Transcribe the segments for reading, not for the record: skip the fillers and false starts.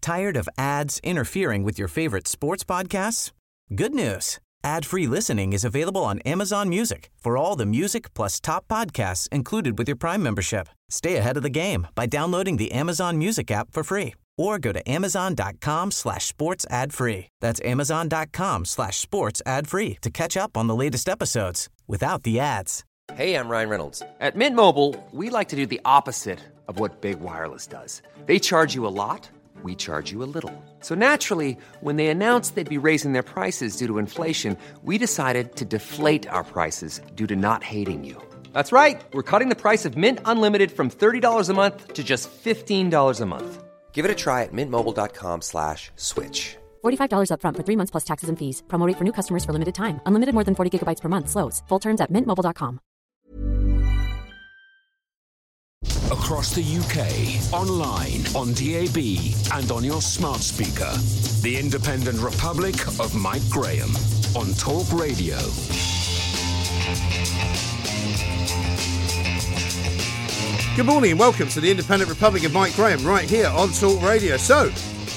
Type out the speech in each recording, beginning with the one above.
Tired of ads interfering with your favorite sports podcasts? Good news. Ad-free listening is available on Amazon Music for all the music plus top podcasts included with your Prime membership. Stay ahead of the game by downloading the Amazon Music app for free or go to amazon.com/sports ad free. That's amazon.com/sports ad free to catch up on the latest episodes without the ads. Hey, I'm Ryan Reynolds. At Mint Mobile, we like to do the opposite of what Big Wireless does. They charge you a lot. We charge you a little. So naturally, when they announced they'd be raising their prices due to inflation, we decided to deflate our prices due to not hating you. That's right. We're cutting the price of Mint Unlimited from $30 a month to just $15 a month. Give it a try at mintmobile.com/switch. $45 up front for 3 months plus taxes and fees. Promo rate for new customers for limited time. Unlimited more than 40 gigabytes per month. Slows full terms at mintmobile.com. Across the UK, online, on DAB, and on your smart speaker. The Independent Republic of Mike Graham on Talk Radio. Good morning and welcome to the Independent Republic of Mike Graham right here on Talk Radio. So,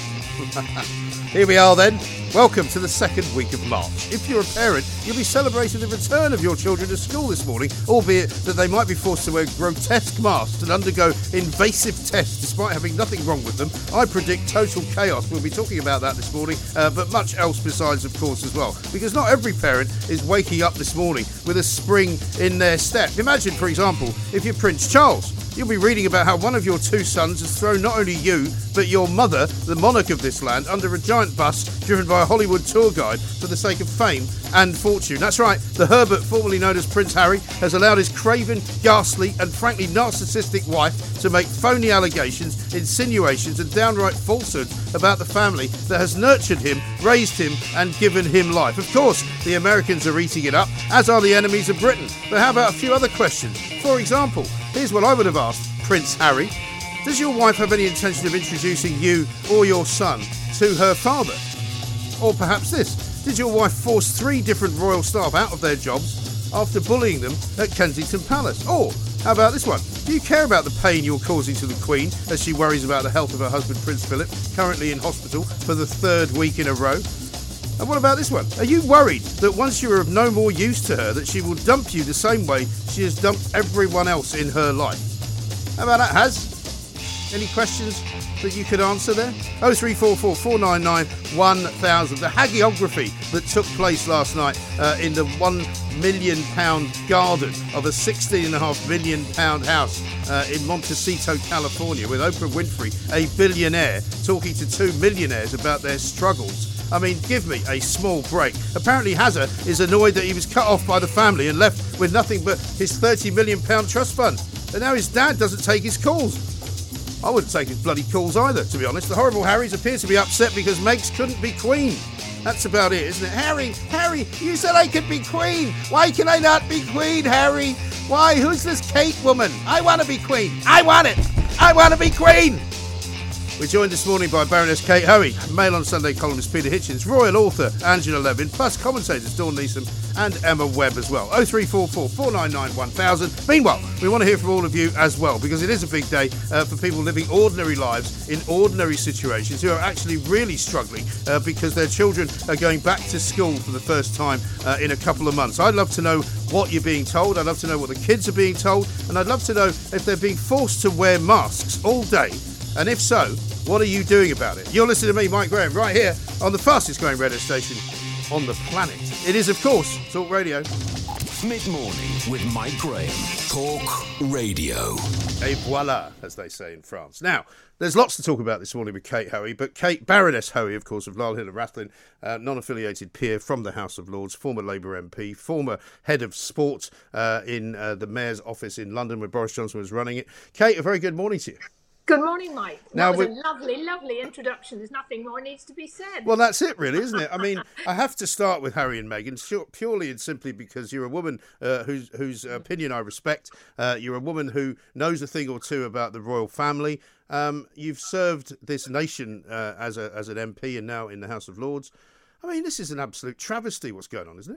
here we are then. Welcome to the second week of March. If you're a parent, you'll be celebrating the return of your children to school this morning, albeit that they might be forced to wear grotesque masks and undergo invasive tests despite having nothing wrong with them. I predict total chaos. We'll be talking about that this morning, but much else besides, of course, as well. Because not every parent is waking up this morning with a spring in their step. Imagine, for example, if you're Prince Charles. You'll be reading about how one of your two sons has thrown not only you, but your mother, the monarch of this land, under a giant bus driven by a Hollywood tour guide for the sake of fame and fortune. That's right, the Herbert, formerly known as Prince Harry, has allowed his craven, ghastly and frankly narcissistic wife to make phony allegations, insinuations and downright falsehoods about the family that has nurtured him, raised him and given him life. Of course, the Americans are eating it up, as are the enemies of Britain. But how about a few other questions? For example, here's what I would have asked Prince Harry. Does your wife have any intention of introducing you or your son to her father? Or perhaps this, did your wife force 3 different royal staff out of their jobs after bullying them at Kensington Palace? Or how about this one? Do you care about the pain you're causing to the Queen as she worries about the health of her husband Prince Philip, currently in hospital for the 3rd week in a row? And what about this one? Are you worried that once you are of no more use to her, that she will dump you the same way she has dumped everyone else in her life? How about that, Haz? Any questions that you could answer there? 0344 499 1000. The hagiography that took place last night in the £1 million garden of a £16.5 million house in Montecito, California, with Oprah Winfrey, a billionaire, talking to 2 millionaires about their struggles. I mean, give me a small break. Apparently Hazza is annoyed that he was cut off by the family and left with nothing but his £30 million trust fund. And now his dad doesn't take his calls. I wouldn't take his bloody calls either, to be honest. The horrible Harrys appear to be upset because Meg's couldn't be queen. That's about it, isn't it? Harry, you said I could be queen. Why can I not be queen, Harry? Why? Who's this Kate woman? I want to be queen. I want it. I want to be queen. We're joined this morning by Baroness Kate Hoey, Mail on Sunday columnist Peter Hitchens, royal author Angela Levin, plus commentators Dawn Neeson and Emma Webb as well. 0344 499 1000. Meanwhile, we want to hear from all of you as well, because it is a big day for people living ordinary lives in ordinary situations who are actually really struggling because their children are going back to school for the first time in a couple of months. I'd love to know what you're being told. I'd love to know what the kids are being told. And I'd love to know if they're being forced to wear masks all day. And if so, what are you doing about it? You're listening to me, Mike Graham, right here on the fastest growing radio station on the planet. It is, of course, Talk Radio. Mid-morning with Mike Graham. Talk Radio. Et voila, as they say in France. Now, there's lots to talk about this morning with Kate Hoey, but Kate, Baroness Hoey, of course, of Lisle Hill and Rathlin, non-affiliated peer from the House of Lords, former Labour MP, former head of sport in the Mayor's office in London where Boris Johnson was running it. Kate, a very good morning to you. Good morning, Mike. Now, that was a lovely introduction. There's nothing more needs to be said. Well, that's it, really, isn't it? I mean, I have to start with Harry and Meghan, purely and simply because you're a woman whose opinion I respect. You're a woman who knows a thing or two about the royal family. You've served this nation as an MP and now in the House of Lords. I mean, this is an absolute travesty what's going on, isn't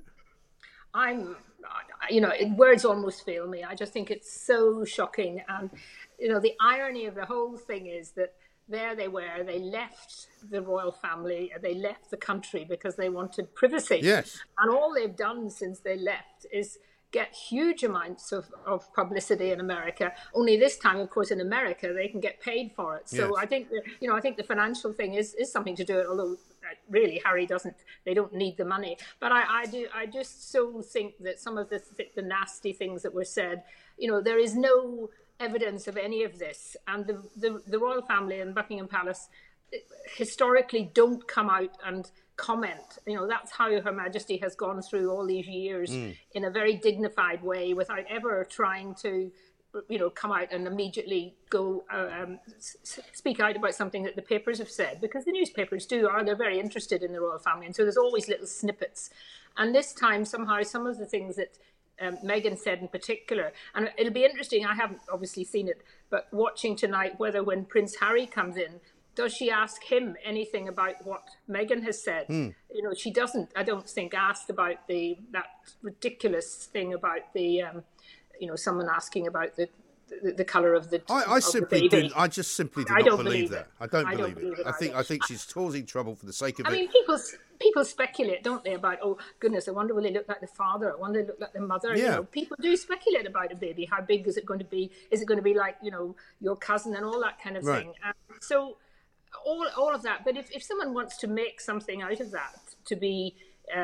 it? Words almost fail me. I just think it's so shocking. And, the irony of the whole thing is that there they were. They left the royal family. They left the country because they wanted privacy. Yes. And all they've done since they left is get huge amounts of publicity in America. Only this time, of course, in America, they can get paid for it. So yes. I think, I think the financial thing is something to do it, although really Harry they don't need the money. But I just so think that some of the nasty things that were said, there is no evidence of any of this. And the royal family and Buckingham Palace historically don't come out and comment. That's how Her Majesty has gone through all these years in a very dignified way, without ever trying to come out and immediately go speak out about something that the papers have said, because the newspapers they're very interested in the royal family, and so there's always little snippets. And this time, somehow, some of the things that Meghan said in particular, and it'll be interesting, I haven't obviously seen it, but watching tonight, whether when Prince Harry comes in, does she ask him anything about what Meghan has said? She doesn't, I don't think, asked about that ridiculous thing about the, someone asking about the colour of the I simply baby. I just simply do not believe that. I don't believe it. I think she's causing trouble for the sake of it. I mean, people speculate, don't they, about, oh goodness, I wonder will they look like the father? I wonder will they look like the mother? Yeah. People do speculate about a baby. How big is it going to be? Is it going to be like your cousin and all that kind of thing? So all of that. But if someone wants to make something out of that to be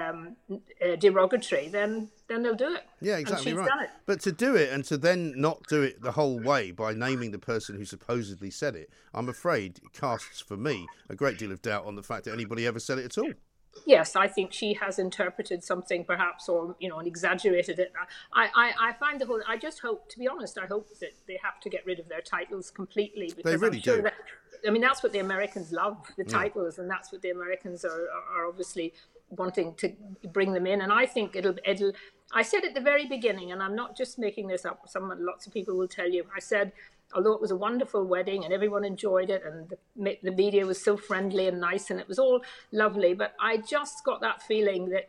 derogatory, then they'll do it. Yeah, exactly, and she's right. done it. But to do it and to then not do it the whole way by naming the person who supposedly said it, I'm afraid casts for me a great deal of doubt on the fact that anybody ever said it at all. Yes, I think she has interpreted something perhaps, or and exaggerated it. I find the whole. I just hope, to be honest, I hope that they have to get rid of their titles completely, because they really I'm sure do. That's what the Americans love, the titles, and that's what the Americans are obviously wanting to bring them in. And I think it'll. I said at the very beginning, and I'm not just making this up. Lots of people will tell you. I said, although it was a wonderful wedding and everyone enjoyed it, and the media was so friendly and nice, and it was all lovely, but I just got that feeling that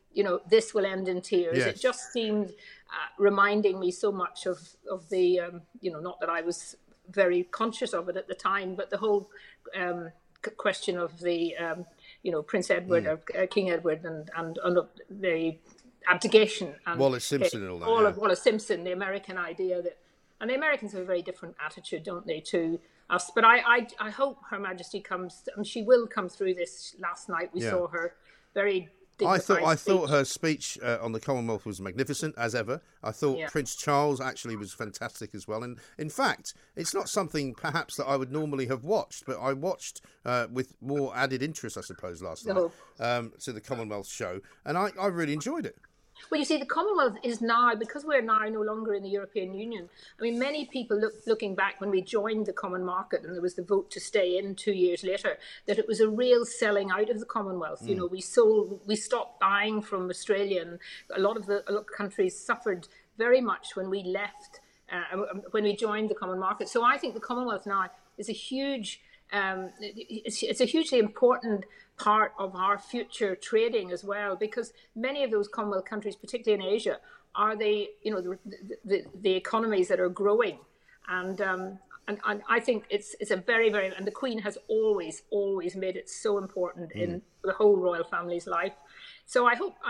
this will end in tears. Yes. It just seemed reminding me so much of the not that I was very conscious of it at the time, but the whole question of the Prince Edward or King Edward and the abdication and Wallace Simpson and all that. All of Wallace Simpson, the American idea that. And the Americans have a very different attitude, don't they, to us? But I hope Her Majesty comes. She will come through this. Last night we saw her very dignified I thought her speech on the Commonwealth was magnificent, as ever. I thought Prince Charles actually was fantastic as well. And in fact, it's not something perhaps that I would normally have watched, but I watched with more added interest, I suppose, last night to the Commonwealth show. And I really enjoyed it. Well, you see, the Commonwealth is now, because we're now no longer in the European Union. I mean, many people looking back when we joined the common market and there was the vote to stay in 2 years later, that it was a real selling out of the Commonwealth. We stopped buying from Australia, and a lot of countries suffered very much when we left, when we joined the common market. So I think the Commonwealth now is a huge, it's a hugely important part of our future trading as well, because many of those Commonwealth countries, particularly in Asia, are the economies that are growing, and I think it's a very, very, and the Queen has always made it so important in the whole royal family's life. So I hope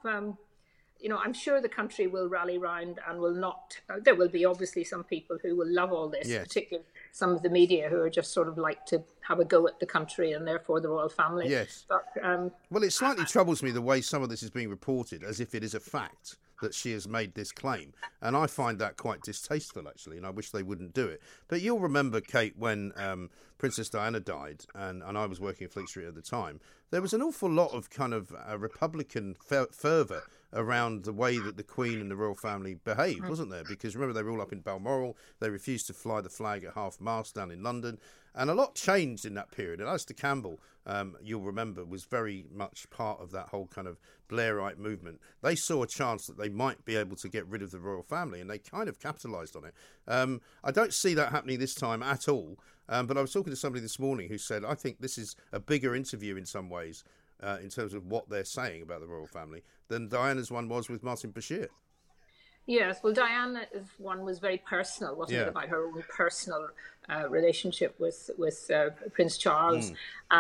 I'm sure the country will rally round and will not. There will be obviously some people who will love all this, particularly some of the media who are just sort of like to have a go at the country and therefore the royal family. Yes. But, well, it slightly troubles me the way some of this is being reported as if it is a fact that she has made this claim. And I find that quite distasteful, actually, and I wish they wouldn't do it. But you'll remember, Kate, when Princess Diana died, and I was working at Fleet Street at the time, there was an awful lot of kind of Republican fervour around the way that the Queen and the royal family behaved, wasn't there? Because remember, they were all up in Balmoral. They refused to fly the flag at half-mast down in London. And a lot changed in that period. And Alistair Campbell, you'll remember, was very much part of that whole kind of Blairite movement. They saw a chance that they might be able to get rid of the royal family, and they kind of capitalised on it. I don't see that happening this time at all. But I was talking to somebody this morning who said, I think this is a bigger interview in some ways, in terms of what they're saying about the royal family, than Diana's one was with Martin Bashir. Yes, well, Diana's one was very personal, wasn't it, about her own personal relationship with Prince Charles.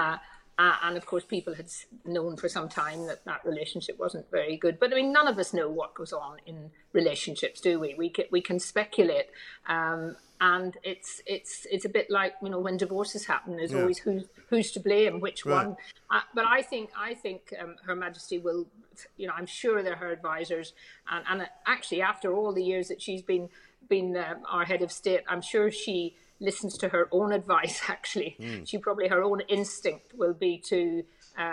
And of course, people had known for some time that relationship wasn't very good. But I mean, none of us know what goes on in relationships, do we? We can speculate, and it's a bit like, you know, when divorces happen. There's always who's to blame, which one. But I think Her Majesty will. You know, I'm sure they're her advisors, and actually, after all the years that she's been our head of state, I'm sure she listens to her own advice. Actually, she probably, her own instinct will be to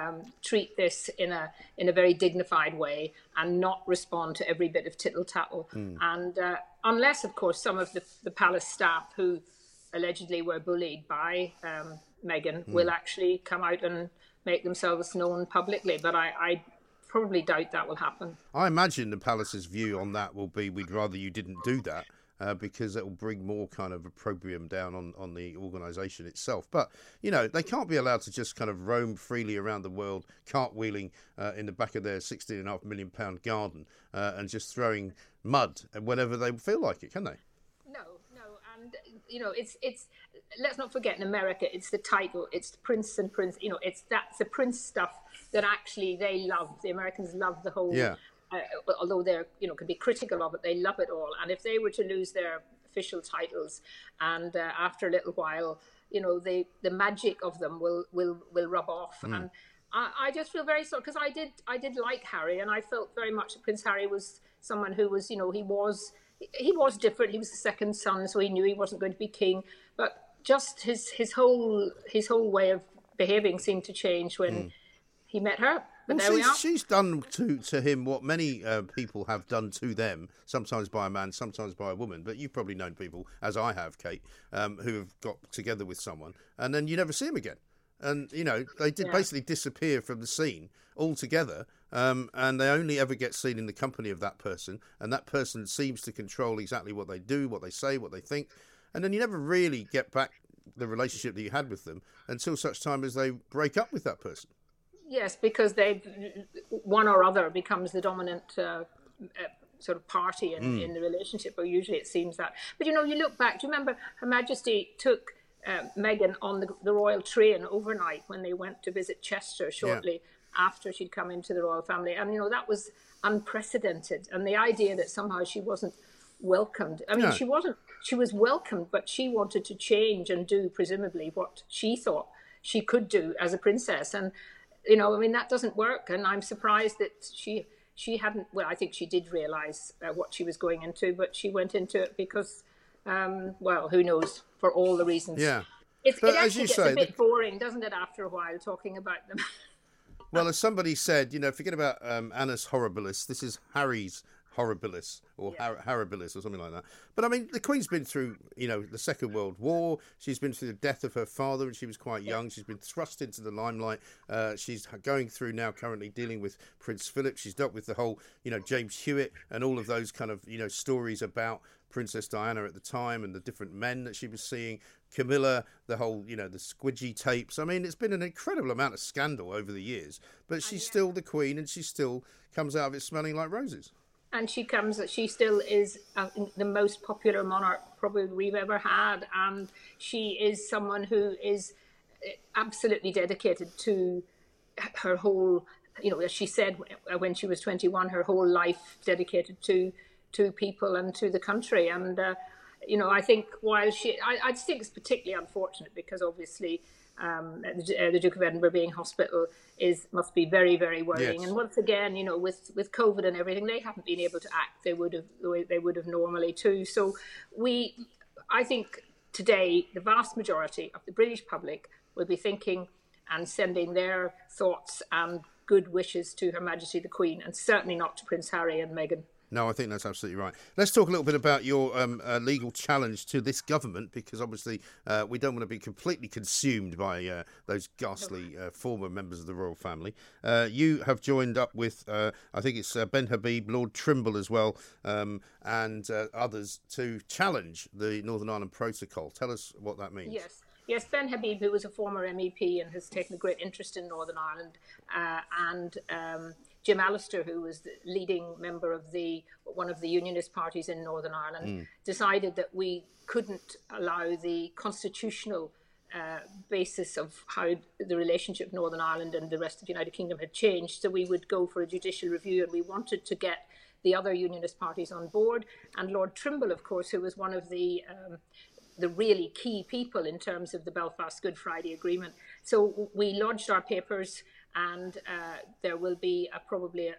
treat this in a very dignified way and not respond to every bit of tittle tattle. And unless, of course, some of the palace staff who allegedly were bullied by Meghan will actually come out and make themselves known publicly. But I probably doubt that will happen. I imagine the palace's view on that will be, we'd rather you didn't do that, because it will bring more kind of opprobrium down on the organisation itself. But, you know, they can't be allowed to just kind of roam freely around the world, cartwheeling in the back of their £16.5 million garden and just throwing mud whenever they feel like it, can they? No. And, you know, it's let's not forget, in America, it's the title, it's the prince and prince, you know, that's the prince stuff that actually they love. The Americans love the whole, although they're, you know, can be critical of it, they love it all. And if they were to lose their official titles, and after a little while, you know, the magic of them will rub off. And I just feel very sorry, because I did like Harry, and I felt very much that Prince Harry was someone who was, you know, he was different. He was the second son, so he knew he wasn't going to be king. But just his whole way of behaving seemed to change when he met her. But there we are. She's done to him what many people have done to them, sometimes by a man, sometimes by a woman. But you've probably known people, as I have, Kate, who have got together with someone, and then you never see them again. And, you know, they did basically disappear from the scene altogether, and they only ever get seen in the company of that person, and that person seems to control exactly what they do, what they say, what they think. And then you never really get back the relationship that you had with them until such time as they break up with that person. Yes, because one or other becomes the dominant sort of party in the relationship, or usually it seems that. But, you know, you look back, do you remember Her Majesty took Meghan on the royal train overnight when they went to visit Chester shortly after she'd come into the royal family? And, you know, that was unprecedented. And the idea that somehow she wasn't welcomed. I mean, she was welcomed, but she wanted to change and do presumably what she thought she could do as a princess. And, you know, I mean, that doesn't work. And I'm surprised that she hadn't, well, I think she did realise what she was going into, but she went into it because, well, who knows, for all the reasons. Yeah. It actually gets a bit boring, doesn't it, after a while, talking about them? Well, as somebody said, you know, forget about Annus Horribilis. This is Harry's Horribilis, or Harribilis, or something like that. But I mean, the Queen's been through, you know, the Second World War. She's been through the death of her father when she was quite young. She's been thrust into the limelight. She's going through now, currently dealing with Prince Philip. She's dealt with the whole, you know, James Hewitt and all of those kind of, you know, stories about Princess Diana at the time and the different men that she was seeing. Camilla, the whole, you know, the squidgy tapes. I mean, it's been an incredible amount of scandal over the years. But she's still the Queen, and she still comes out of it smelling like roses. And she still is the most popular monarch probably we've ever had. And she is someone who is absolutely dedicated to her whole, you know, as she said when she was 21, her whole life dedicated to people and to the country. And, you know, I think while I think it's particularly unfortunate because obviously the Duke of Edinburgh being hospital must be very, very worrying. Yes. And once again, you know, with COVID and everything, they haven't been able to act the way they would have normally too. So I think today the vast majority of the British public will be thinking and sending their thoughts and good wishes to Her Majesty the Queen, and certainly not to Prince Harry and Meghan. No, I think that's absolutely right. Let's talk a little bit about your legal challenge to this government, because obviously we don't want to be completely consumed by those ghastly former members of the royal family. You have joined up with, I think it's Ben Habib, Lord Trimble as well, and others to challenge the Northern Ireland Protocol. Tell us what that means. Yes, Ben Habib, who was a former MEP and has taken a great interest in Northern Ireland, and Jim Allister, who was the leading member of one of the unionist parties in Northern Ireland, decided that we couldn't allow the constitutional basis of how the relationship of Northern Ireland and the rest of the United Kingdom had changed. So we would go for a judicial review, and we wanted to get the other unionist parties on board. And Lord Trimble, of course, who was one of the really key people in terms of the Belfast Good Friday Agreement. So we lodged our papers, and there will be probably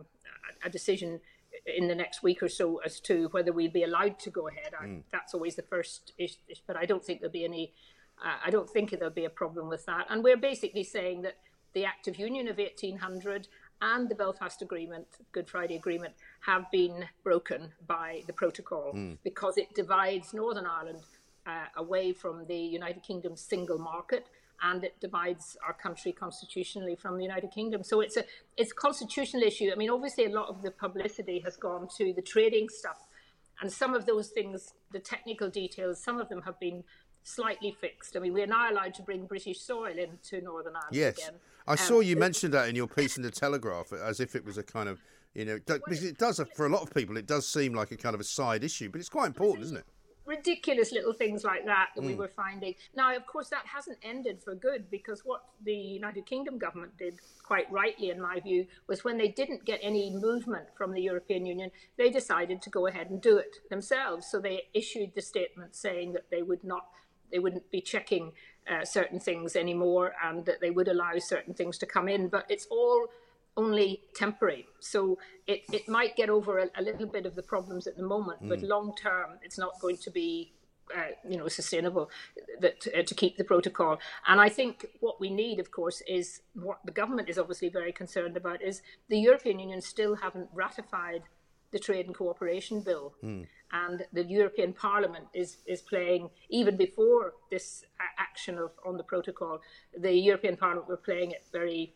a decision in the next week or so as to whether we'll be allowed to go ahead. That's always the first issue, but I don't think there'll be any. I don't think there'll be a problem with that. And we're basically saying that the Act of Union of 1800 and the Belfast Agreement, Good Friday Agreement, have been broken by the protocol because it divides Northern Ireland away from the United Kingdom's single market, and it divides our country constitutionally from the United Kingdom. So it's a constitutional issue. I mean, obviously a lot of the publicity has gone to the trading stuff, and some of those things, the technical details, some of them have been slightly fixed. I mean, we're now allowed to bring British soil into Northern Ireland again. I saw you mentioned that in your piece in the Telegraph, as if it was a kind of, because it does, for a lot of people, it does seem like a kind of a side issue, but it's quite important, isn't it? Ridiculous little things like that we were finding. Now, of course, that hasn't ended for good, because what the United Kingdom government did, quite rightly in my view, was when they didn't get any movement from the European Union, they decided to go ahead and do it themselves. So they issued the statement saying that they wouldn't be checking certain things anymore, and that they would allow certain things to come in. But it's all only temporary. So it might get over a little bit of the problems at the moment, but long term, it's not going to be sustainable to keep the protocol. And I think what we need, of course, is what the government is obviously very concerned about, is the European Union still haven't ratified the Trade and Cooperation Bill. And the European Parliament is playing, even before this action on the protocol, the European Parliament were playing it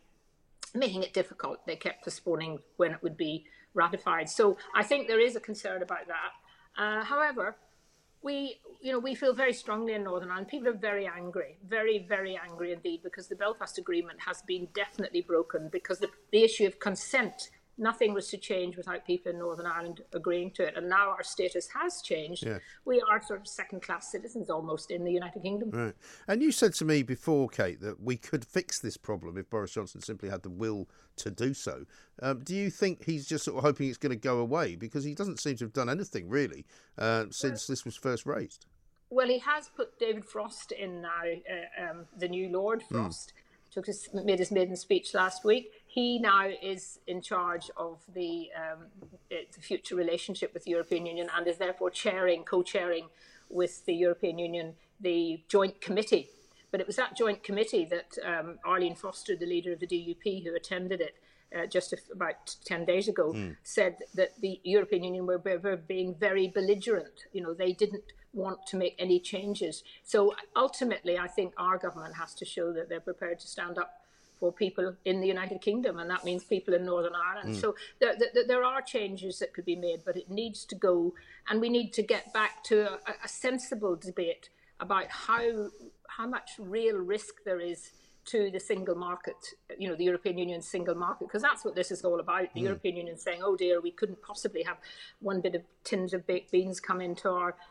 making it difficult. They kept postponing when it would be ratified. So I think there is a concern about that. However, we feel very strongly in Northern Ireland. People are very angry, very, very angry indeed, because the Belfast Agreement has been definitely broken, because the issue of consent, nothing was to change without people in Northern Ireland agreeing to it. And now our status has changed. Yeah. We are sort of second-class citizens almost in the United Kingdom. Right. And you said to me before, Kate, that we could fix this problem if Boris Johnson simply had the will to do so. Do you think he's just sort of hoping it's going to go away? Because he doesn't seem to have done anything, really, since this was first raised. Well, he has put David Frost in now, the new Lord Frost. Made his maiden speech last week. He now is in charge of the future relationship with the European Union, and is therefore co-chairing with the European Union the joint committee. But it was that joint committee that Arlene Foster, the leader of the DUP, who attended it just about 10 days ago, said that the European Union were being very belligerent. They didn't want to make any changes. So ultimately, I think our government has to show that they're prepared to stand up for people in the United Kingdom, and that means people in Northern Ireland. So there are changes that could be made, but it needs to go, and we need to get back to a sensible debate about how much real risk there is to the single market, the European Union's single market, because that's what this is all about. The European Union saying, oh dear, we couldn't possibly have one bit of tins of baked beans come into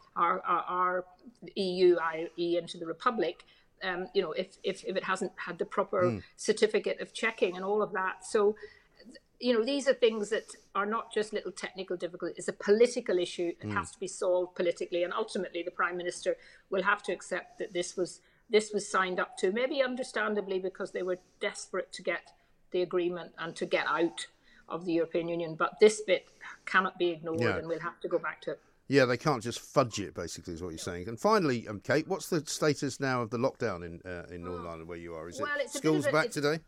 our EU, i.e. into the Republic, if it hasn't had the proper certificate of checking and all of that. So, these are things that are not just little technical difficulties. It's a political issue. It has to be solved politically, and ultimately the Prime Minister will have to accept that this was signed up to, maybe understandably, because they were desperate to get the agreement and to get out of the European Union. But this bit cannot be ignored, and we'll have to go back to it. Yeah, they can't just fudge it, basically, is what you're saying. And finally, Kate, what's the status now of the lockdown in Northern Ireland where you are? Is it schools back today?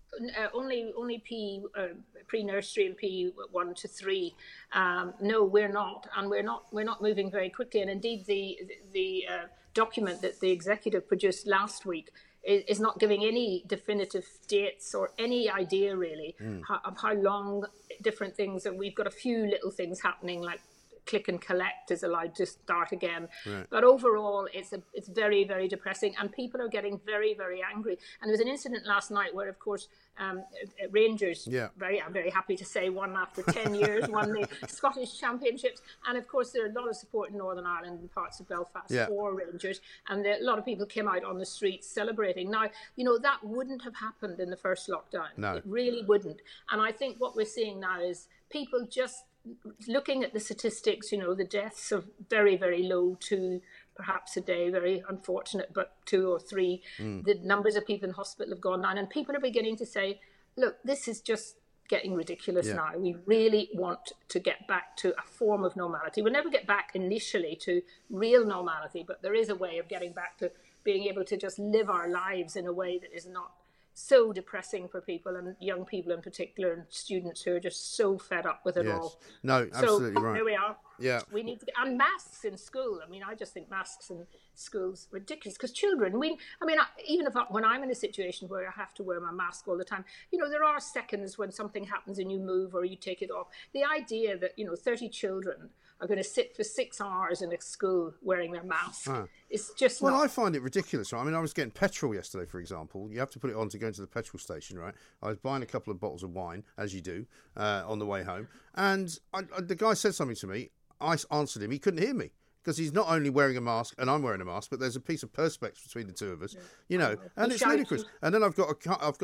Only pre-nursery and P1 to 3. No, we're not, and we're not moving very quickly. And indeed, the document that the executive produced last week is not giving any definitive dates or any idea really of how long different things. And we've got a few little things happening, like click and collect is allowed to start again. Right. But overall, it's very, very depressing, and people are getting very, very angry. And there was an incident last night where, of course, Rangers, I'm very happy to say, won after 10 years, won the Scottish Championships. And of course, there are a lot of support in Northern Ireland and parts of Belfast for Rangers. And a lot of people came out on the streets celebrating. Now, that wouldn't have happened in the first lockdown. No. It really wouldn't. And I think what we're seeing now is people just looking at the statistics, the deaths are very, very low, 2 perhaps a day, very unfortunate, but 2 or 3. The numbers of people in hospital have gone down, and people are beginning to say, look, this is just getting ridiculous now. We really want to get back to a form of normality. We'll never get back initially to real normality, but there is a way of getting back to being able to just live our lives in a way that is not so depressing for people, and young people in particular, and students who are just so fed up with it all. No, absolutely right. Here we are. Yeah. We need to get, and masks in school. I mean, I just think masks in schools are ridiculous, because children, even when I'm in a situation where I have to wear my mask all the time, there are seconds when something happens and you move or you take it off. The idea that, 30 children are going to sit for 6 hours in a school wearing their mask. It's just Well, I find it ridiculous, right? I mean, I was getting petrol yesterday, for example. You have to put it on to go into the petrol station, right? I was buying a couple of bottles of wine, as you do, on the way home. And the guy said something to me. I answered him. He couldn't hear me, because he's not only wearing a mask and I'm wearing a mask, but there's a piece of perspex between the two of us, and it's ludicrous. And then I've got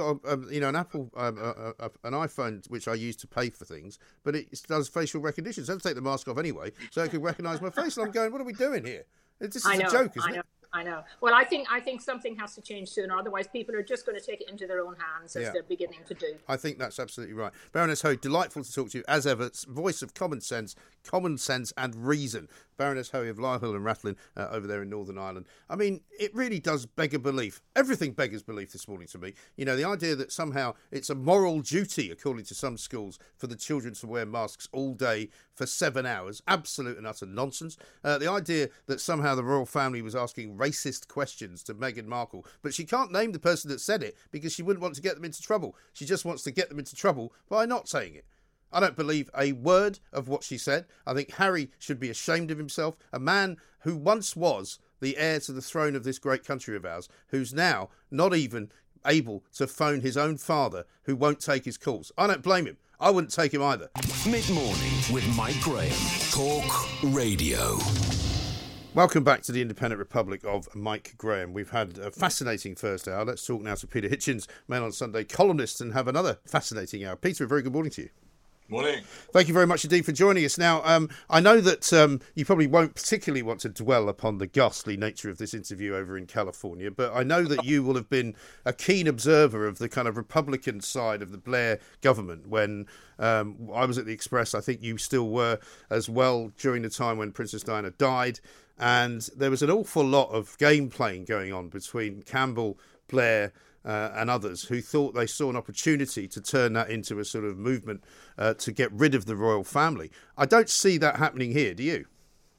an Apple, an iPhone, which I use to pay for things, but it does facial recognition. So I have to take the mask off anyway, so it can recognise my face. And I'm going, what are we doing here? This is a joke, isn't it? I know. Well, I think something has to change sooner. Otherwise, people are just going to take it into their own hands, as they're beginning to do. I think that's absolutely right. Baroness Hoey, delightful to talk to you, as ever. Voice of common sense and reason. Baroness Hoey of Lisle and Rathlin over there in Northern Ireland. I mean, it really does beg a belief. Everything beggars belief this morning to me. The idea that somehow it's a moral duty, according to some schools, for the children to wear masks all day for 7 hours. Absolute and utter nonsense. The idea that somehow the royal family was asking racist questions to Meghan Markle, but she can't name the person that said it because she wouldn't want to get them into trouble. She just wants to get them into trouble by not saying it. I don't believe a word of what she said. I think Harry should be ashamed of himself, a man who once was the heir to the throne of this great country of ours, who's now not even able to phone his own father, who won't take his calls. I don't blame him. I wouldn't take him either. Mid-morning with Mike Graham. Talk Radio. Welcome back to the Independent Republic of Mike Graham. We've had a fascinating first hour. Let's talk now to Peter Hitchens, Mail on Sunday columnist, and have another fascinating hour. Peter, a very good morning to you. Morning. Thank you very much indeed for joining us. Now, I know that you probably won't particularly want to dwell upon the ghastly nature of this interview over in California, but I know that you will have been a keen observer of the kind of Republican side of the Blair government when I was at the Express. I think you still were as well during the time when Princess Diana died, and there was an awful lot of game playing going on between Campbell, Blair, and others who thought they saw an opportunity to turn that into a sort of movement to get rid of the royal family. I don't see that happening here, do you?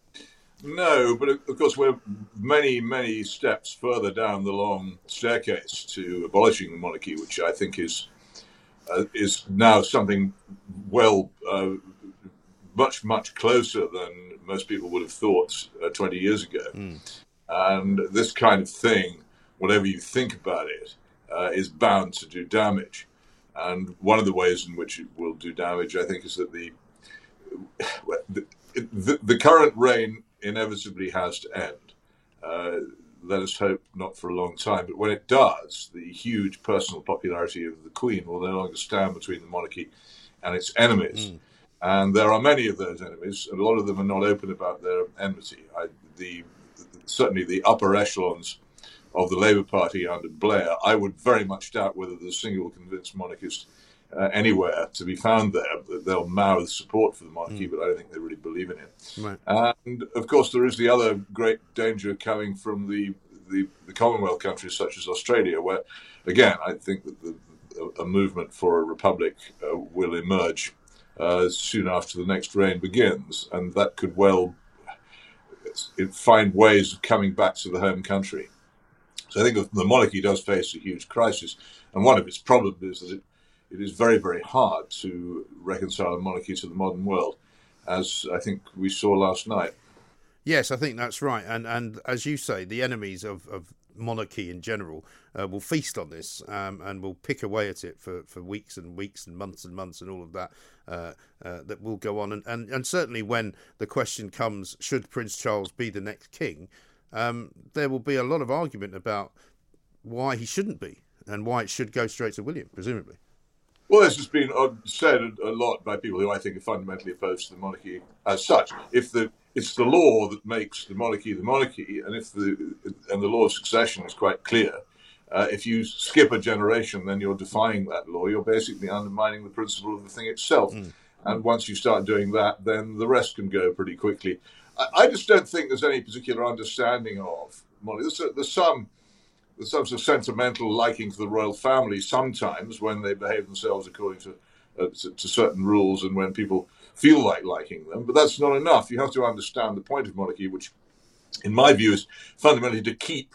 No, but of course we're many, many steps further down the long staircase to abolishing the monarchy, which I think is now something much, much closer than most people would have thought 20 years ago. And this kind of thing, whatever you think about it, is bound to do damage. And one of the ways in which it will do damage, I think, is that the current reign inevitably has to end. Let us hope not for a long time. But when it does, the huge personal popularity of the Queen will no longer stand between the monarchy and its enemies. And there are many of those enemies. A lot of them are not open about their enmity. Certainly the upper echelons of the Labour Party under Blair, I would very much doubt whether there's a single convinced monarchist anywhere to be found there. They'll mouth support for the monarchy, but I don't think they really believe in it. Right. And, of course, there is the other great danger coming from the Commonwealth countries such as Australia, where, again, I think that a movement for a republic will emerge soon after the next reign begins, and that could well find ways of coming back to the home country. So I think the monarchy does face a huge crisis, and one of its problems is that it is very, very hard to reconcile a monarchy to the modern world. as I think we saw last night. Yes, I think that's right. And as you say, the enemies of monarchy in general will feast on this and will pick away at it for weeks and weeks and months and all of that that will go on. And certainly when the question comes, should Prince Charles be the next king, there will be a lot of argument about why he shouldn't be and why it should go straight to William, presumably. Well, this has been said a lot by people who I think are fundamentally opposed to the monarchy as such. It's the law that makes the monarchy, and the law of succession is quite clear. If you skip a generation, then you're defying that law. You're basically undermining the principle of the thing itself. And once you start doing that, then the rest can go pretty quickly. I just don't think there's any particular understanding of monarchy. There's some sort of sentimental liking to the royal family sometimes when they behave themselves according to certain rules and when people feel like liking them. But that's not enough. You have to understand the point of monarchy, which, in my view, is fundamentally to keep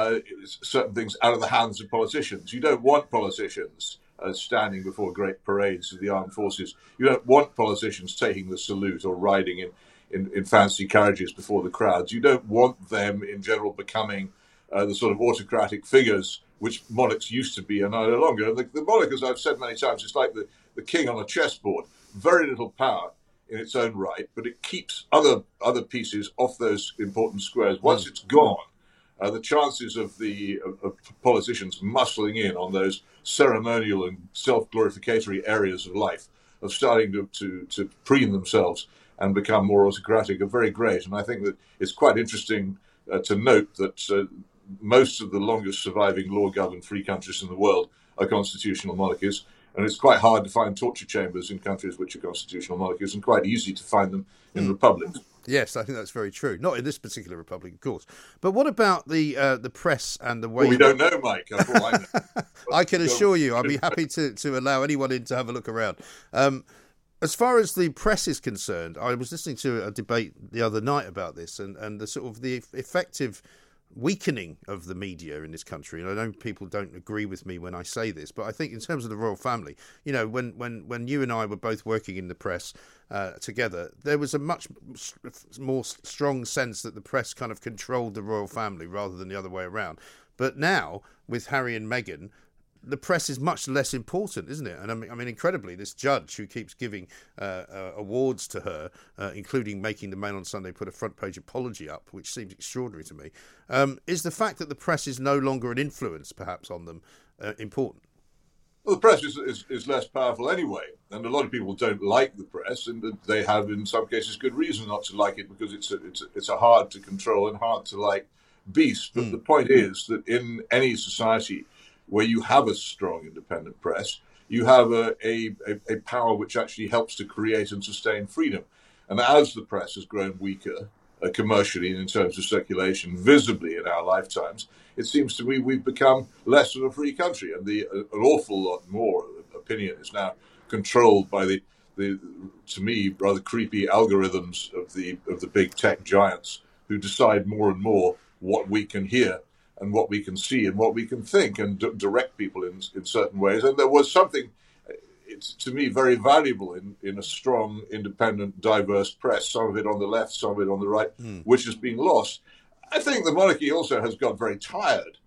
certain things out of the hands of politicians. You don't want politicians standing before great parades of the armed forces. You don't want politicians taking the salute or riding in fancy carriages before the crowds. You don't want them, in general, becoming the sort of autocratic figures which monarchs used to be and are no longer. And the monarch, as I've said many times, is like the king on a chessboard. Very little power in its own right, but it keeps other pieces off those important squares. Once it's gone, the chances of politicians muscling in on those ceremonial and self-glorificatory areas of life, of starting to preen themselves and become more autocratic, are very great. And I think that it's quite interesting to note that most of the longest surviving law-governed free countries in the world are constitutional monarchies, and it's quite hard to find torture chambers in countries which are constitutional monarchies, and quite easy to find them in republics. Yes, I think that's very true. Not in this particular republic, of course. But what about the press and the way... Well, we don't know, Mike. That's all I know. I can assure you, I'll be happy to allow anyone in to have a look around. As far as the press is concerned, I was listening to a debate the other night about this and the sort of the effective weakening of the media in this country. And I know people don't agree with me when I say this, but I think in terms of the royal family, you know, when you and I were both working in the press together, there was a much more strong sense that the press kind of controlled the royal family rather than the other way around. But now, with Harry and Meghan, the press is much less important, isn't it? And I mean, incredibly, this judge who keeps giving awards to her, including making the Mail on Sunday put a front-page apology up, which seems extraordinary to me, is the fact that the press is no longer an influence, perhaps, on them, important? Well, the press is less powerful anyway, and a lot of people don't like the press, and they have, in some cases, good reason not to like it because it's a hard to control and hard to like beast. But the point is that in any society where you have a strong independent press, you have a power which actually helps to create and sustain freedom. And as the press has grown weaker commercially and in terms of circulation, visibly in our lifetimes, it seems to me we've become less of a free country. And an awful lot more opinion is now controlled by the to me, rather creepy algorithms of the big tech giants who decide more and more what we can hear and what we can see and what we can think and direct people in certain ways. And there was something, it's to me, very valuable in a strong, independent, diverse press, some of it on the left, some of it on the right, which has been lost. I think the monarchy also has got very tired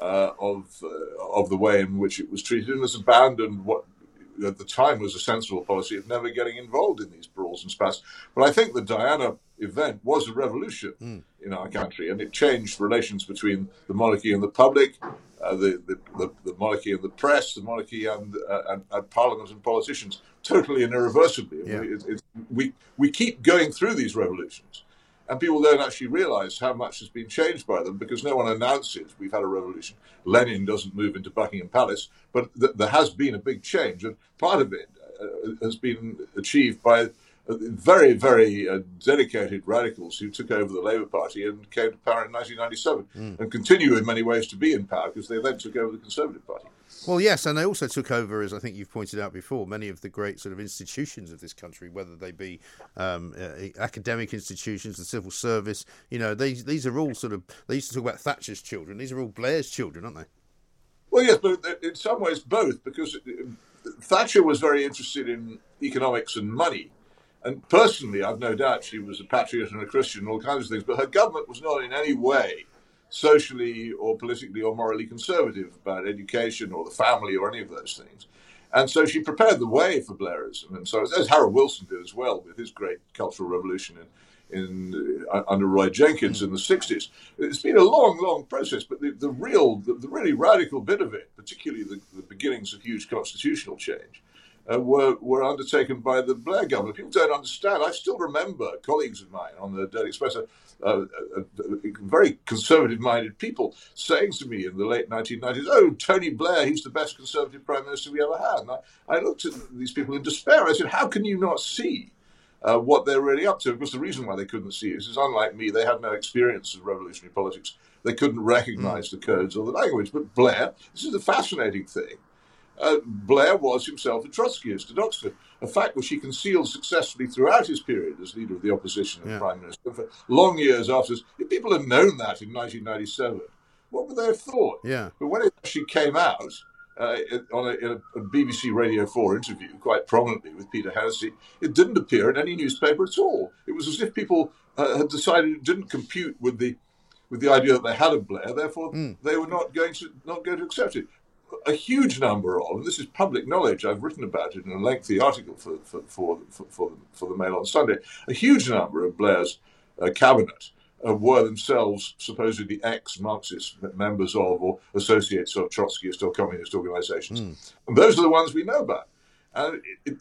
of the way in which it was treated and has abandoned what at the time was a sensible policy of never getting involved in these brawls and spats. But I think the Diana event was a revolution in our country, and it changed relations between the monarchy and the public, the monarchy and the press, the monarchy and parliament and politicians, totally and irreversibly. Yeah. We keep going through these revolutions, and people don't actually realize how much has been changed by them because no one announces we've had a revolution. Lenin doesn't move into Buckingham Palace, but there has been a big change, and part of it has been achieved by very, very dedicated radicals who took over the Labour Party and came to power in 1997 and continue in many ways to be in power because they then took over the Conservative Party. Well, yes, and they also took over, as I think you've pointed out before, many of the great sort of institutions of this country, whether they be academic institutions, the civil service. You know, these are all sort of, they used to talk about Thatcher's children. These are all Blair's children, aren't they? Well, yes, but in some ways both, because Thatcher was very interested in economics and money. And personally, I've no doubt she was a patriot and a Christian and all kinds of things, but her government was not in any way socially or politically or morally conservative about education or the family or any of those things. And so she prepared the way for Blairism. And so, as Harold Wilson did as well with his great cultural revolution under Roy Jenkins in the 60s. It's been a long, long process, but the really radical bit of it, particularly the beginnings of huge constitutional change, were undertaken by the Blair government. People don't understand. I still remember colleagues of mine on the Daily Express, very conservative-minded people, saying to me in the late 1990s, "Oh, Tony Blair, he's the best conservative prime minister we ever had." And I looked at these people in despair. I said, "How can you not see what they're really up to?" Because the reason why they couldn't see it is, unlike me, they had no experience of revolutionary politics. They couldn't recognize the codes or the language. But Blair, this is a fascinating thing. Blair was himself a Trotskyist at Oxford, a fact which he concealed successfully throughout his period as leader of the opposition and prime minister for long years afterwards. If people had known that in 1997, what would they have thought? Yeah. But when it actually came out in a BBC Radio 4 interview, quite prominently with Peter Hennessy, it didn't appear in any newspaper at all. It was as if people had decided it didn't compute with the idea that they had a Blair, therefore they were not going to accept it. A huge number of, and this is public knowledge, I've written about it in a lengthy article for the Mail on Sunday, a huge number of Blair's cabinet were themselves supposedly ex-Marxist members of or associates of Trotskyist or communist organizations. And those are the ones we know about. And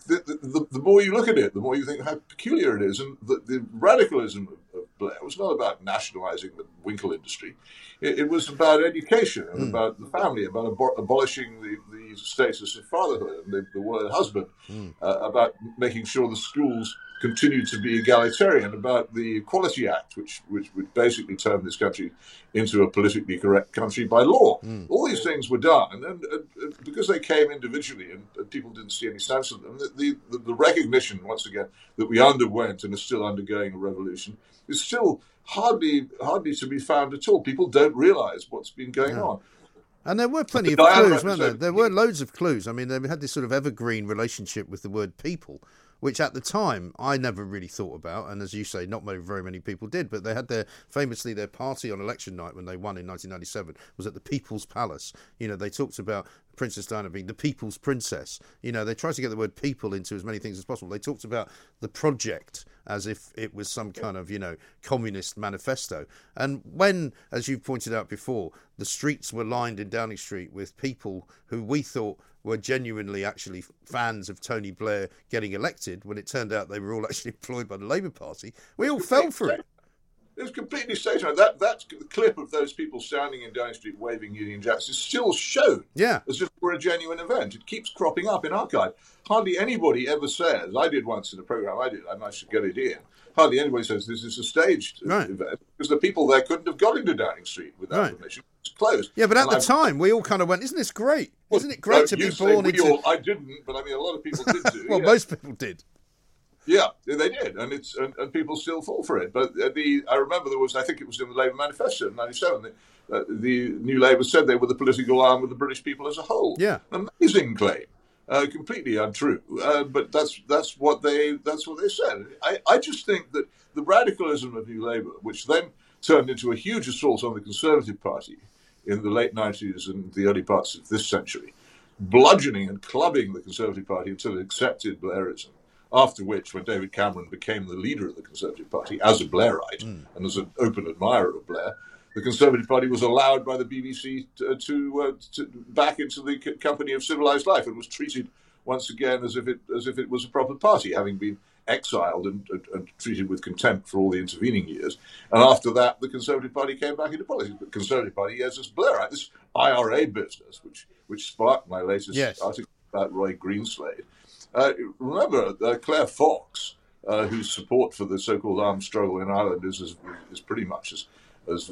the more you look at it, the more you think how peculiar it is. And the radicalism of Blair was not about nationalizing the Winkle industry. It was about education and about the family, about abolishing the status of fatherhood and the word husband, about making sure the schools continued to be egalitarian, about the Equality Act, which basically turned this country into a politically correct country by law. All these things were done, and because they came individually and people didn't see any sense of them, the recognition, once again, that we underwent and are still undergoing a revolution is still hardly to be found at all. People don't realize what's been going on. And there were plenty of clues, weren't there? There were loads of clues. I mean, they had this sort of evergreen relationship with the word people, which at the time I never really thought about. And as you say, not very many people did. But they had famously their party on election night when they won in 1997 was at the People's Palace. You know, they talked about Princess Diana being the people's princess. You know, they tried to get the word people into as many things as possible. They talked about the project as if it was some kind of, communist manifesto. And when, as you pointed out before, the streets were lined in Downing Street with people who we thought were genuinely actually fans of Tony Blair getting elected, when it turned out they were all actually employed by the Labour Party, we all fell for it. It was completely stationary. That clip of those people standing in Downing Street waving Union Jacks is still shown as if it were a genuine event. It keeps cropping up in archive. Hardly anybody ever says, I did once in a programme I should get it in. Hardly anybody says this is a staged event, because the people there couldn't have got into Downing Street without permission. It's closed. Yeah, but at the time, we all kind of went, isn't this great? Isn't it great to be born into... I didn't, but I mean, a lot of people did do. Well, most people did. Yeah, they did, and people still fall for it. But I remember I think it was in the Labour Manifesto in '97. The New Labour said they were the political arm of the British people as a whole. Yeah, amazing claim, completely untrue. But that's what they said. I just think that the radicalism of New Labour, which then turned into a huge assault on the Conservative Party in the late '90s and the early parts of this century, bludgeoning and clubbing the Conservative Party until it accepted Blairism. After which, when David Cameron became the leader of the Conservative Party as a Blairite and as an open admirer of Blair, the Conservative Party was allowed by the BBC to back into the company of civilised life and was treated once again as if it was a proper party, having been exiled and treated with contempt for all the intervening years. And after that, the Conservative Party came back into politics. But the Conservative Party, yes, as Blairite, this IRA business, which sparked my latest article about Roy Greenslade. Remember, Claire Fox, whose support for the so-called armed struggle in Ireland is pretty much as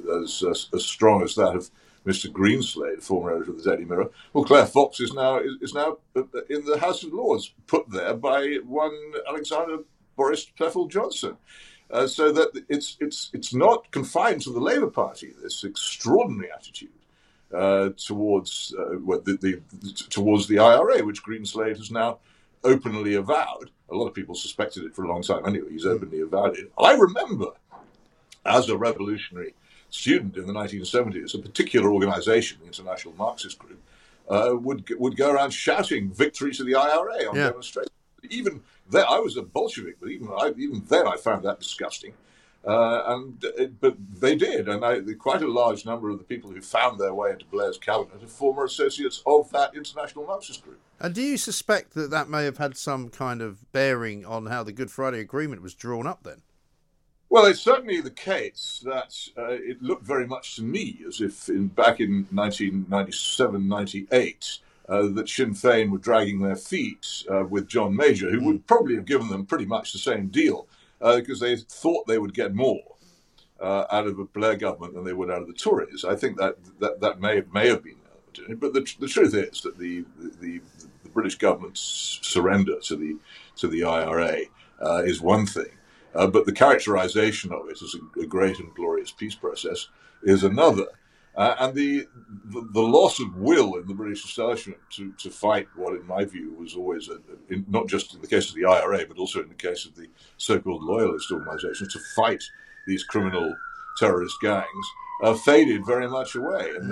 strong as that of Mr. Greenslade, former editor of the Daily Mirror. Well, Claire Fox is now in the House of Lords, put there by one Alexander Boris Pfeffel Johnson. So that it's not confined to the Labour Party, this extraordinary attitude towards the IRA, which Greenslade has now openly avowed. A lot of people suspected it for a long time anyway. He's openly avowed it. I remember, as a revolutionary student in the 1970s, a particular organization, the International Marxist Group, would go around shouting victory to the IRA on demonstrations. Even then, I was a Bolshevik, but even then I found that disgusting. But they did, and quite a large number of the people who found their way into Blair's cabinet are former associates of that International Marxist Group. And do you suspect that may have had some kind of bearing on how the Good Friday Agreement was drawn up then? Well, it's certainly the case that it looked very much to me as if back in 1997, 98, that Sinn Féin were dragging their feet with John Major, who would probably have given them pretty much the same deal, because they thought they would get more out of a Blair government than they would out of the Tories. I think that may have been an opportunity. But the truth is that the British government's surrender to the IRA is one thing, but the characterization of it as a great and glorious peace process is another. And the loss of will in the British establishment to fight what, in my view, was always, not just in the case of the IRA, but also in the case of the so-called loyalist organizations, to fight these criminal terrorist gangs, faded very much away in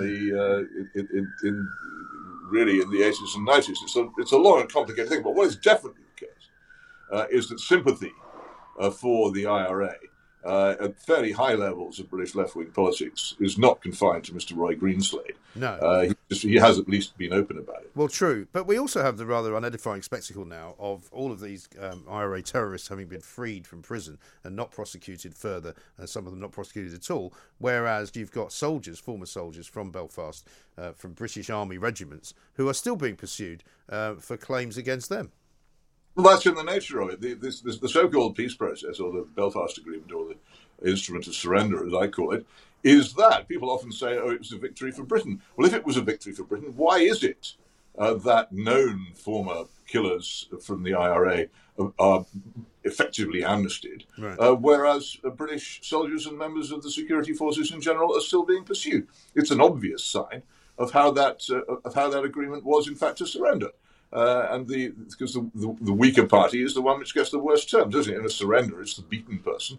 the 80s and 90s. It's a long and complicated thing, but what is definitely the case is that sympathy for the IRA at fairly high levels of British left-wing politics is not confined to Mr. Roy Greenslade. No. He has at least been open about it. Well, true. But we also have the rather unedifying spectacle now of all of these IRA terrorists having been freed from prison and not prosecuted further, and some of them not prosecuted at all, whereas you've got soldiers, former soldiers from Belfast, from British Army regiments, who are still being pursued for claims against them. Well, that's in the nature of it. The so-called peace process, or the Belfast Agreement, or the instrument of surrender, as I call it, is that people often say, oh, it was a victory for Britain. Well, if it was a victory for Britain, why is it that known former killers from the IRA are effectively amnestied, right, whereas British soldiers and members of the security forces in general are still being pursued? It's an obvious sign of how that agreement was, in fact, a surrender. Because the weaker party is the one which gets the worst terms, isn't it? In a surrender, it's the beaten person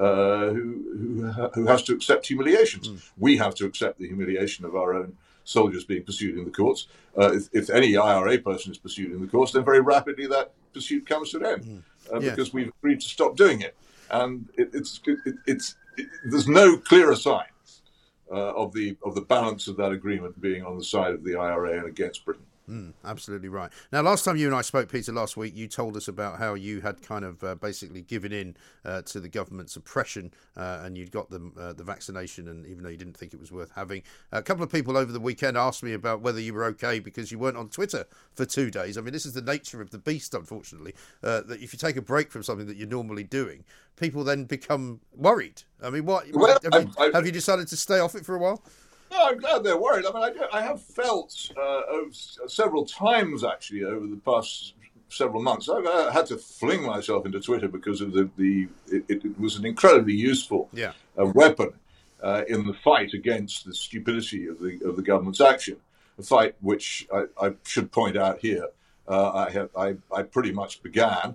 who has to accept humiliations. We have to accept the humiliation of our own soldiers being pursued in the courts. If any IRA person is pursued in the courts, then very rapidly that pursuit comes to an end because we've agreed to stop doing it. And there's no clearer sign of the balance of that agreement being on the side of the IRA and against Britain. Absolutely right. Now, last time you and I spoke, Peter, last week, you told us about how you had kind of basically given in to the government's oppression and you'd got the vaccination, and even though you didn't think it was worth having. A couple of people over the weekend asked me about whether you were okay because you weren't on Twitter for 2 days. I mean, this is the nature of the beast, unfortunately, that if you take a break from something that you're normally doing, people then become worried. I mean, have you decided to stay off it for a while? No, I'm glad they're worried. I mean, I have felt several times, actually, over the past several months, I've had to fling myself into Twitter because of it was an incredibly useful weapon in the fight against the stupidity of the government's action. A fight which I should point out here, I pretty much began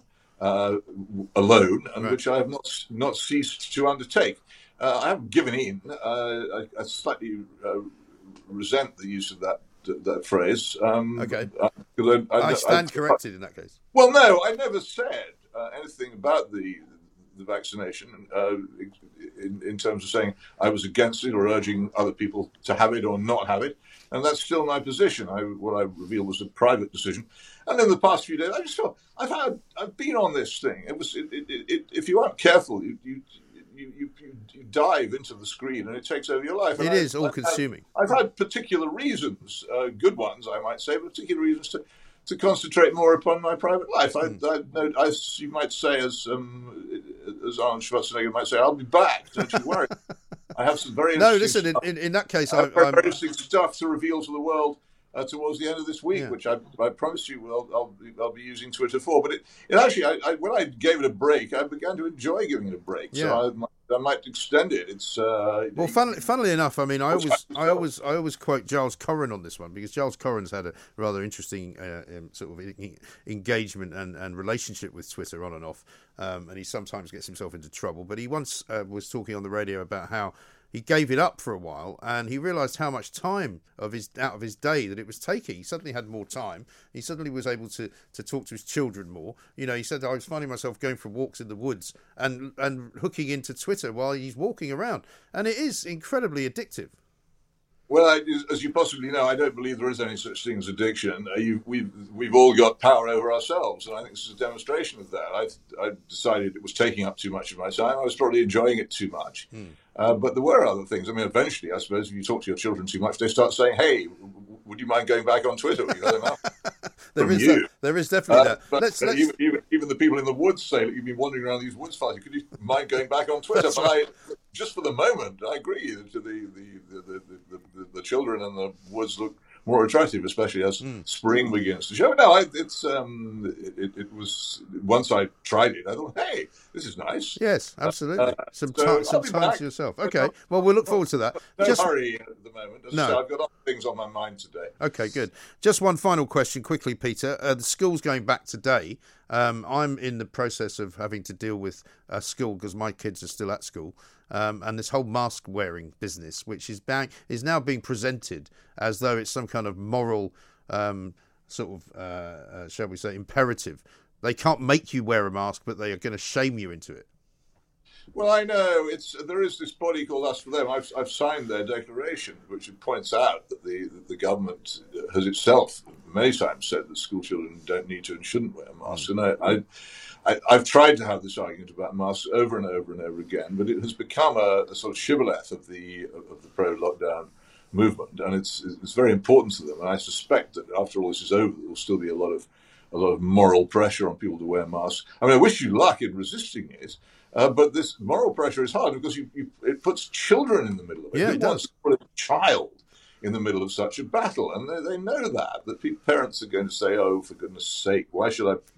alone, and which I have not ceased to undertake. I haven't given in. I slightly resent the use of that phrase. Okay. I stand corrected in that case. Well, no, I never said anything about the vaccination in terms of saying I was against it or urging other people to have it or not have it. And that's still my position. What I revealed was a private decision. And in the past few days, I just felt I've been on this thing. If you aren't careful, you dive into the screen and it takes over your life. And it is all-consuming. I've had particular reasons, good ones, I might say, particular reasons to concentrate more upon my private life. You might say, as Arnold Schwarzenegger might say, I'll be back. Don't you worry. I have some very interesting stuff. In that case, I have very interesting stuff to reveal to the world towards the end of this week, which I promise you I'll be using Twitter for. But it actually, when I gave it a break, I began to enjoy giving it a break. So I might extend it. It's well, funnily enough, I mean, I always quote Giles Corran on this one, because Giles Corran's had a rather interesting sort of engagement and relationship with Twitter on and off, and he sometimes gets himself into trouble. But he once was talking on the radio about how he gave it up for a while, and he realised how much time out of his day that it was taking. He suddenly had more time. He suddenly was able to talk to his children more. You know, he said, I was finding myself going for walks in the woods and hooking into Twitter while he's walking around. And it is incredibly addictive. Well, as you possibly know, I don't believe there is any such thing as addiction. We've all got power over ourselves, and I think this is a demonstration of that. I decided it was taking up too much of my time. I was probably enjoying it too much. But there were other things. I mean, eventually, I suppose, if you talk to your children too much, they start saying, hey, would you mind going back on Twitter? We've had enough. There is definitely that. But even the people in the woods say that you've been wandering around these woods fighting. Could you mind going back on Twitter? But just for the moment, I agree that the children and the woods look more attractive, especially as spring begins to show. No, it was, once I tried it, I thought, hey, this is nice. Yes, absolutely. Some time to yourself. Okay, well, we'll look forward to that. No hurry at the moment. As I say, I've got other things on my mind today. Okay, good. Just one final question quickly, Peter. The school's going back today. I'm in the process of having to deal with school because my kids are still at school. And this whole mask wearing business, which is now being presented as though it's some kind of moral shall we say, imperative. They can't make you wear a mask, but they are going to shame you into it. Well, I know there is this body called Us For Them. I've signed their declaration, which points out that the government has itself many times said that school children don't need to and shouldn't wear masks. And I've tried to have this argument about masks over and over and over again, but it has become a sort of shibboleth of the pro-lockdown movement, and it's very important to them. And I suspect that after all this is over, there will still be a lot of moral pressure on people to wear masks. I mean, I wish you luck in resisting it, but this moral pressure is hard because it puts children in the middle of it. Yeah, it does. Put a child in the middle of such a battle, and they know that parents are going to say, oh, for goodness sake, why should I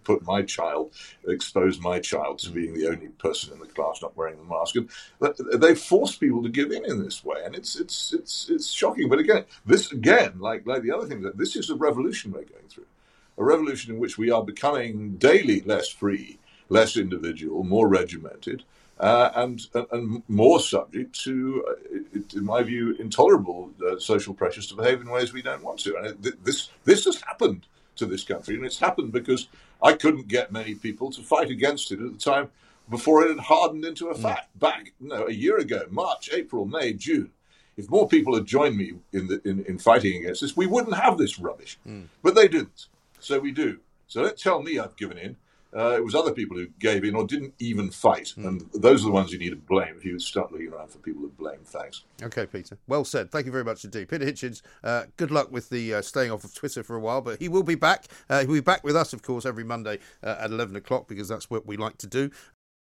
expose my child to being the only person in the class not wearing the mask? And they force people to give in this way, and it's shocking. But again, like the other thing, this is a revolution we're going through, a revolution in which we are becoming daily less free, less individual, more regimented, and more subject to, in my view, intolerable social pressures to behave in ways we don't want to. And this has happened to this country, and it's happened because I couldn't get many people to fight against it at the time before it had hardened into a fact. Back, a year ago, March, April, May, June. If more people had joined me in fighting against this, we wouldn't have this rubbish. But they didn't, so we do. So don't tell me I've given in. It was other people who gave in or didn't even fight. And those are the ones you need to blame if you would start looking around for people to blame. Thanks. Okay, Peter. Well said. Thank you very much indeed. Peter Hitchens, good luck with the staying off of Twitter for a while, but he will be back. He'll be back with us, of course, every Monday at 11 o'clock because that's what we like to do.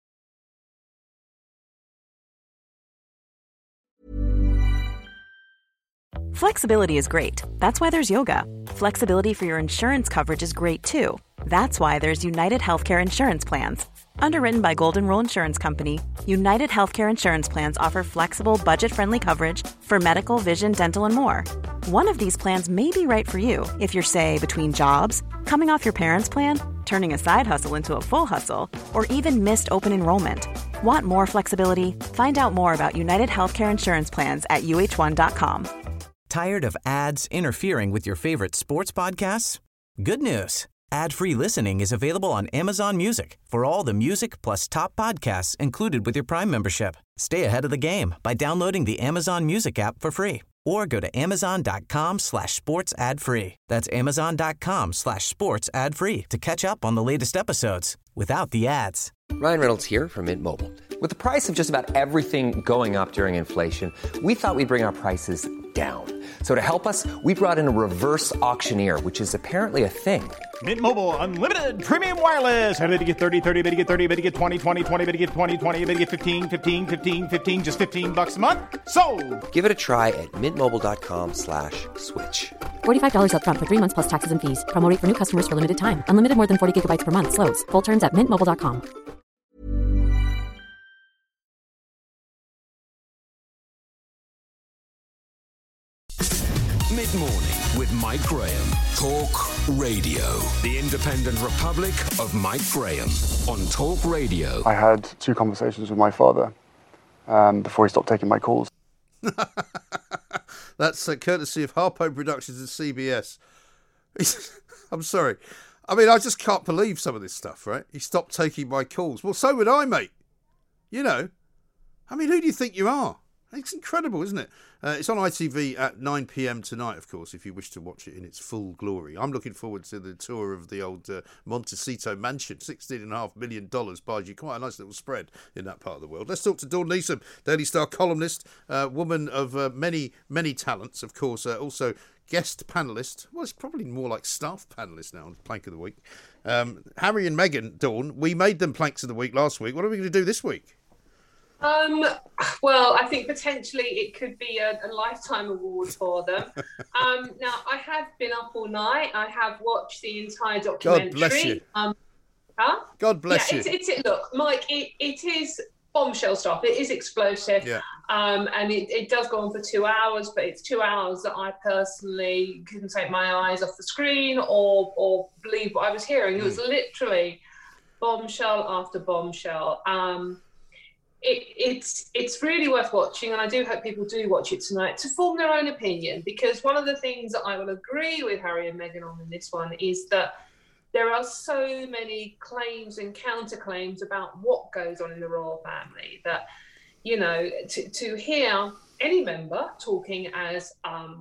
Flexibility is great. That's why there's yoga. Flexibility for your insurance coverage is great too. That's why there's United Healthcare Insurance Plans. Underwritten by Golden Rule Insurance Company, United Healthcare Insurance Plans offer flexible, budget-friendly coverage for medical, vision, dental, and more. One of these plans may be right for you if you're, say, between jobs, coming off your parents' plan, turning a side hustle into a full hustle, or even missed open enrollment. Want more flexibility? Find out more about United Healthcare Insurance Plans at uh1.com. Tired of ads interfering with your favorite sports podcasts? Good news. Ad-free listening is available on Amazon Music for all the music plus top podcasts included with your Prime membership. Stay ahead of the game by downloading the Amazon Music app for free or go to amazon.com/sports ad free. That's amazon.com/sports ad free to catch up on the latest episodes without the ads. Ryan Reynolds here from Mint Mobile. With the price of just about everything going up during inflation, we thought we'd bring our prices down. So to help us, we brought in a reverse auctioneer, which is apparently a thing. Mint Mobile Unlimited Premium Wireless. How to get 30, 30, bit to get 30, bit to get 20, 20, 20, bit to get 20, 20, bit to get 15, 15, 15, 15, just $15 a month? Sold! Give it a try at mintmobile.com/switch. $45 up front for 3 months plus taxes and fees. Promo rate for new customers for limited time. Unlimited more than 40 gigabytes per month. Slows full terms at mintmobile.com. Mid-morning with Mike Graham. Talk Radio. The Independent Republic of Mike Graham on Talk Radio. I had 2 conversations with my father before he stopped taking my calls. That's courtesy of Harpo Productions and CBS. I'm sorry. I mean, I just can't believe some of this stuff, right? He stopped taking my calls. Well, so would I, mate. You know. I mean, who do you think you are? It's incredible, isn't it? It's on ITV at 9 p.m. tonight, of course, if you wish to watch it in its full glory. I'm looking forward to the tour of the old Montecito mansion. $16.5 million buys you quite a nice little spread in that part of the world. Let's talk to Dawn Neeson, Daily Star columnist, woman of many, many talents, of course, also guest panellist. Well, it's probably more like staff panellist now on Plank of the Week. Harry and Meghan, Dawn, we made them Planks of the Week last week. What are we going to do this week? Well, I think potentially it could be a lifetime award for them. Now, I have been up all night. I have watched the entire documentary. God bless you. God bless you. Look, Mike, it is bombshell stuff. It is explosive. Yeah. And it does go on for 2 hours, but it's 2 hours that I personally couldn't take my eyes off the screen or believe what I was hearing. It was literally bombshell after bombshell. It's really worth watching, and I do hope people do watch it tonight to form their own opinion, because one of the things that I will agree with Harry and Meghan on in this one is that there are so many claims and counterclaims about what goes on in the royal family that, you know, to hear any member talking as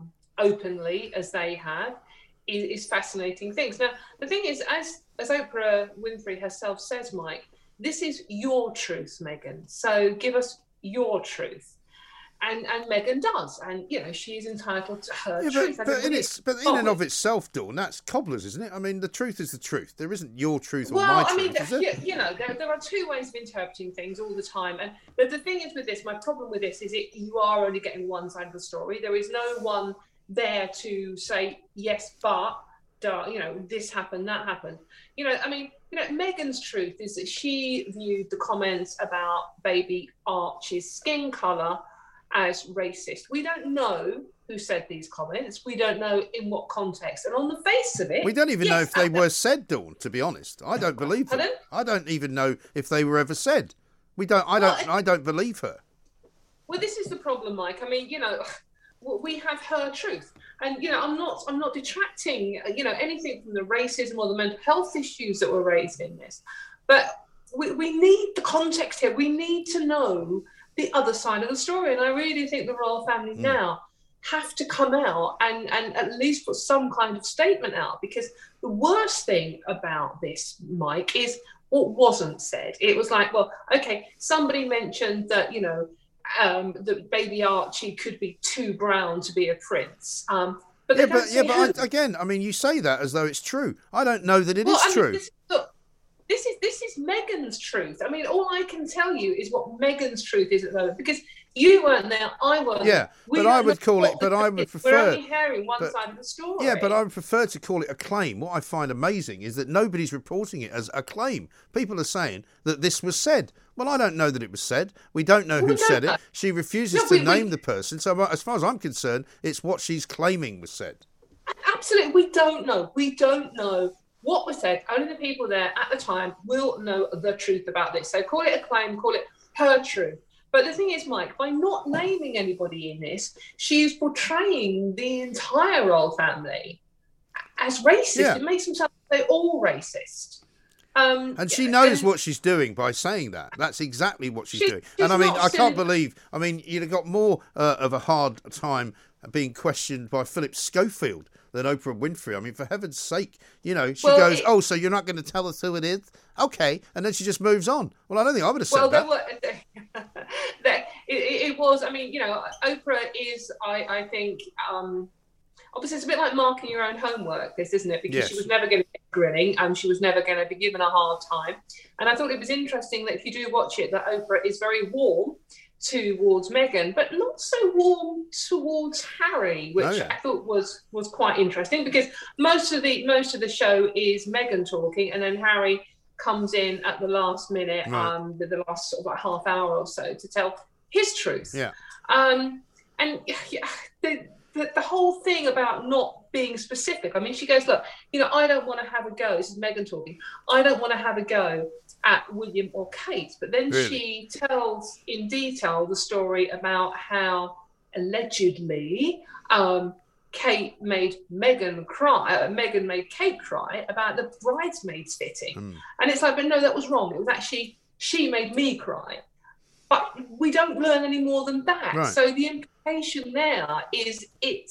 openly as they have is fascinating things. Now, the thing is, as Oprah Winfrey herself says, Mike, this is your truth, Meghan. So give us your truth. And Meghan does. And, you know, she is entitled to her truth. But in and of itself, Dawn, that's cobblers, isn't it? I mean, the truth is the truth. There isn't your truth or my truth, is there? You know, there are 2 ways of interpreting things all the time. And the thing is with this, my problem with this is you are only getting one side of the story. There is no one there to say, yes, but, you know, this happened, that happened. You know, I mean, you know, Meghan's truth is that she viewed the comments about baby Archie's skin colour as racist. We don't know who said these comments. We don't know in what context. And on the face of it... We don't even know if they were said, Dawn, to be honest. I don't believe them. I don't even know if they were ever said. I don't believe her. Well, this is the problem, Mike. I mean, you know, we have her truth. And, you know, I'm not detracting, you know, anything from the racism or the mental health issues that were raised in this. But we need the context here. We need to know the other side of the story. And I really think the royal family now have to come out and at least put some kind of statement out, because the worst thing about this, Mike, is what wasn't said. It was like, well, okay, somebody mentioned that, you know, that baby Archie could be too brown to be a prince. But again, I mean, you say that as though it's true. I don't know that it is true. This is Meghan's truth. I mean, all I can tell you is what Meghan's truth is at the moment, because you weren't there, I weren't. Yeah, but I would call it. But I would prefer. We're only hearing one side of the story. Yeah, but I would prefer to call it a claim. What I find amazing is that nobody's reporting it as a claim. People are saying that this was said. Well, I don't know that it was said. We don't know who said it. She refuses to name the person. So as far as I'm concerned, it's what she's claiming was said. Absolutely. We don't know. We don't know what was said. Only the people there at the time will know the truth about this. So call it a claim, call it her truth. But the thing is, Mike, by not naming anybody in this, she's portraying the entire royal family as racist. Yeah. It makes them sound like they're all racist. And she knows what she's doing by saying that. That's exactly what she's doing. And I mean, I can't believe, I mean, you'd have got more of a hard time being questioned by Philip Schofield than Oprah Winfrey. I mean, for heaven's sake, you know, she goes, oh, so you're not going to tell us who it is? Okay. And then she just moves on. Well, I don't think I would have said that. It was, I mean, you know, Oprah is, I think, obviously, it's a bit like marking your own homework, this, isn't it? Because she was never going to get grilling and she was never going to be given a hard time. And I thought it was interesting that if you do watch it, that Oprah is very warm towards Meghan, but not so warm towards Harry, which I thought was quite interesting, because most of the show is Meghan talking, and then Harry comes in at the last minute, the last sort of like half hour or so, to tell his truth. Yeah. And the the whole thing about not being specific. I mean, she goes, look, I don't want to have a go. This is Meghan talking. I don't want to have a go at William or Kate. But then she tells in detail the story about how allegedly Kate made Meghan cry. Meghan made Kate cry about the bridesmaids fitting. And it's like, but no, that was wrong. It was actually, she made me cry. But we don't learn any more than that. Right. So the implication there is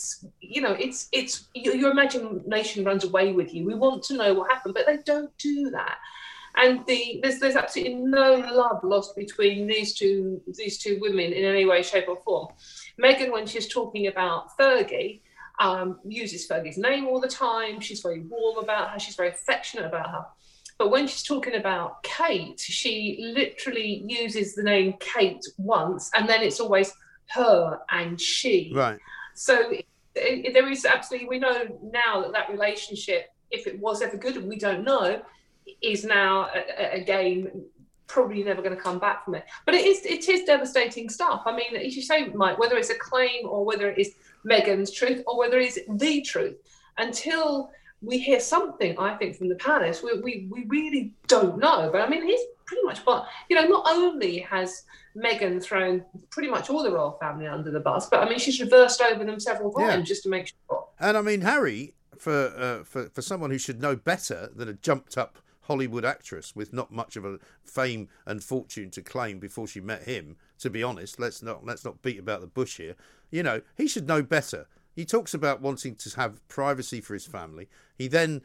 your imagination runs away with you. We want to know what happened, but they don't do that. And there's absolutely no love lost between these two women in any way, shape, or form. Meghan, when she's talking about Fergie, uses Fergie's name all the time. She's very warm about her. She's very affectionate about her. But when she's talking about Kate, she literally uses the name Kate once, and then it's always her and she. Right. So there is absolutely, we know now that relationship, if it was ever good, and we don't know, is now again probably never going to come back from it. But it is devastating stuff. I mean, as you say, Mike, whether it's a claim or whether it is Meghan's truth or whether it's the truth, until we hear something, I think, from the palace, we really don't know. But I mean, he's pretty much, not only has Meghan thrown pretty much all the royal family under the bus, but I mean, she's reversed over them several times just to make sure. And I mean, Harry, for someone who should know better than a jumped up Hollywood actress with not much of a fame and fortune to claim before she met him, to be honest, let's not beat about the bush here. He should know better. He talks about wanting to have privacy for his family. He then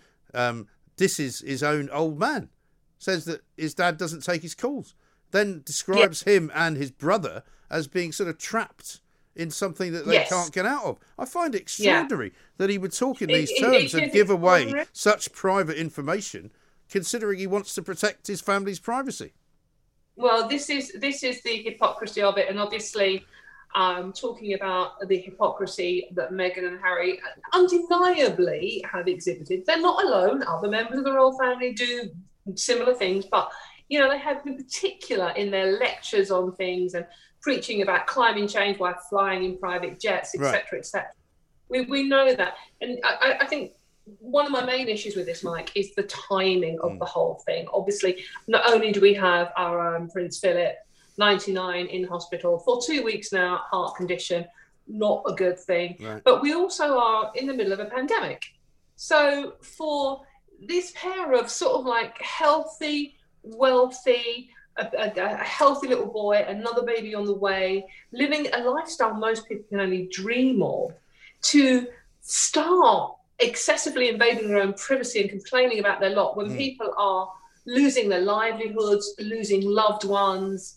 disses his own old man, says that his dad doesn't take his calls, then describes him and his brother as being sort of trapped in something that they can't get out of. I find it extraordinary that he would talk in these terms and give away such private information, considering he wants to protect his family's privacy. Well, this is the hypocrisy of it, and obviously talking about the hypocrisy that Meghan and Harry undeniably have exhibited. They're not alone. Other members of the royal family do similar things, but they have, in particular, in their lectures on things and preaching about climate change while flying in private jets, etc., etc. We know that, and I think one of my main issues with this, Mike, is the timing of the whole thing. Obviously, not only do we have our Prince Philip, 99, in hospital for 2 weeks now, heart condition, not a good thing. Right. But we also are in the middle of a pandemic. So for this pair of sort of like healthy, wealthy, a healthy little boy, another baby on the way, living a lifestyle most people can only dream of, to start excessively invading their own privacy and complaining about their lot when people are losing their livelihoods, losing loved ones.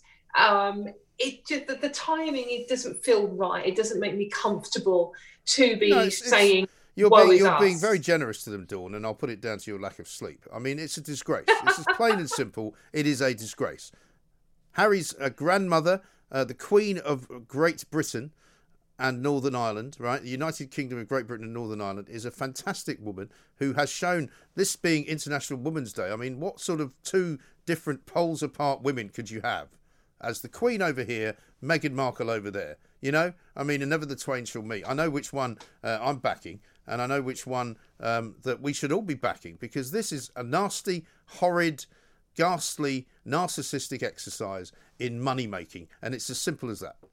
The timing, it doesn't feel right. It doesn't make me comfortable to be saying, you're being very generous to them, Dawn, and I'll put it down to your lack of sleep. I mean, it's a disgrace. This is plain and simple. It is a disgrace. Harry's grandmother, the Queen of Great Britain and Northern Ireland, right? The United Kingdom of Great Britain and Northern Ireland, is a fantastic woman who has shown, this being International Women's Day, I mean, what sort of two different poles apart women could you have? As the Queen over here, Meghan Markle over there. I mean, and never the twain shall meet. I know which one I'm backing, and I know which one that we should all be backing, because this is a nasty, horrid, ghastly, narcissistic exercise in money making, and it's as simple as that.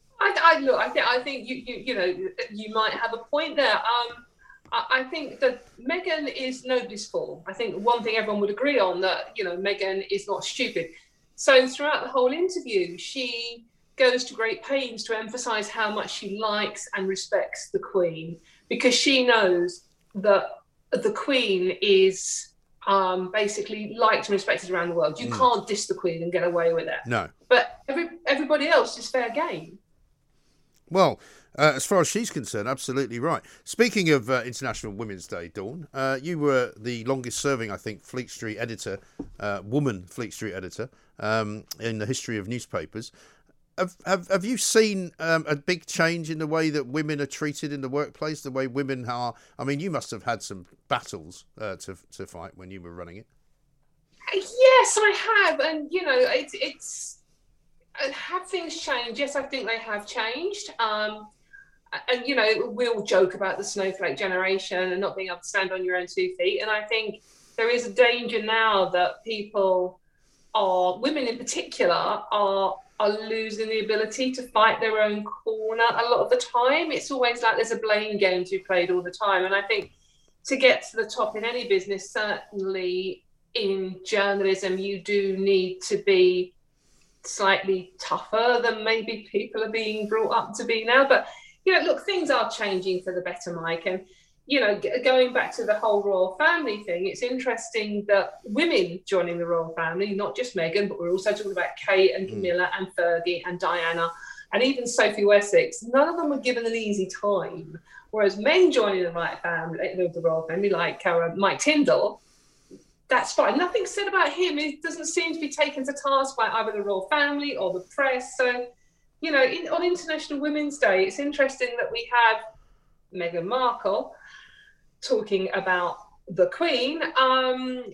I think you might have a point there. I think that Meghan is nobody's fool. I think one thing everyone would agree on, that Meghan is not stupid. So throughout the whole interview, she goes to great pains to emphasise how much she likes and respects the Queen, because she knows that the Queen is basically liked and respected around the world. You can't diss the Queen and get away with it. No. But everybody else is fair game. Well, as far as she's concerned, absolutely right. Speaking of International Women's Day, Dawn, you were the longest serving, I think, Fleet Street editor, woman Fleet Street editor, in the history of newspapers. Have you seen a big change in the way that women are treated in the workplace, the way women are? I mean, you must have had some battles to fight when you were running it. Yes, I have. And, it's have things changed? Yes, I think they have changed. And, you know, we all joke about the snowflake generation and not being able to stand on your own 2 feet. And I think there is a danger now that women in particular, are losing the ability to fight their own corner a lot of the time. It's always like there's a blame game to be played all the time. And I think to get to the top in any business, certainly in journalism, you do need to be slightly tougher than maybe people are being brought up to be now. But, you know, look, things are changing for the better, Mike. And, you know, going back to the whole royal family thing, it's interesting that women joining the royal family, not just Meghan, but we're also talking about Kate and Camilla and Fergie and Diana and even Sophie Wessex. None of them were given an easy time. Whereas men joining the royal family, like Mike Tindall, that's fine. Nothing said about him. It doesn't seem to be taken to task by either the royal family or the press. So, you know, on International Women's Day, it's interesting that we have Meghan Markle talking about the Queen. I'm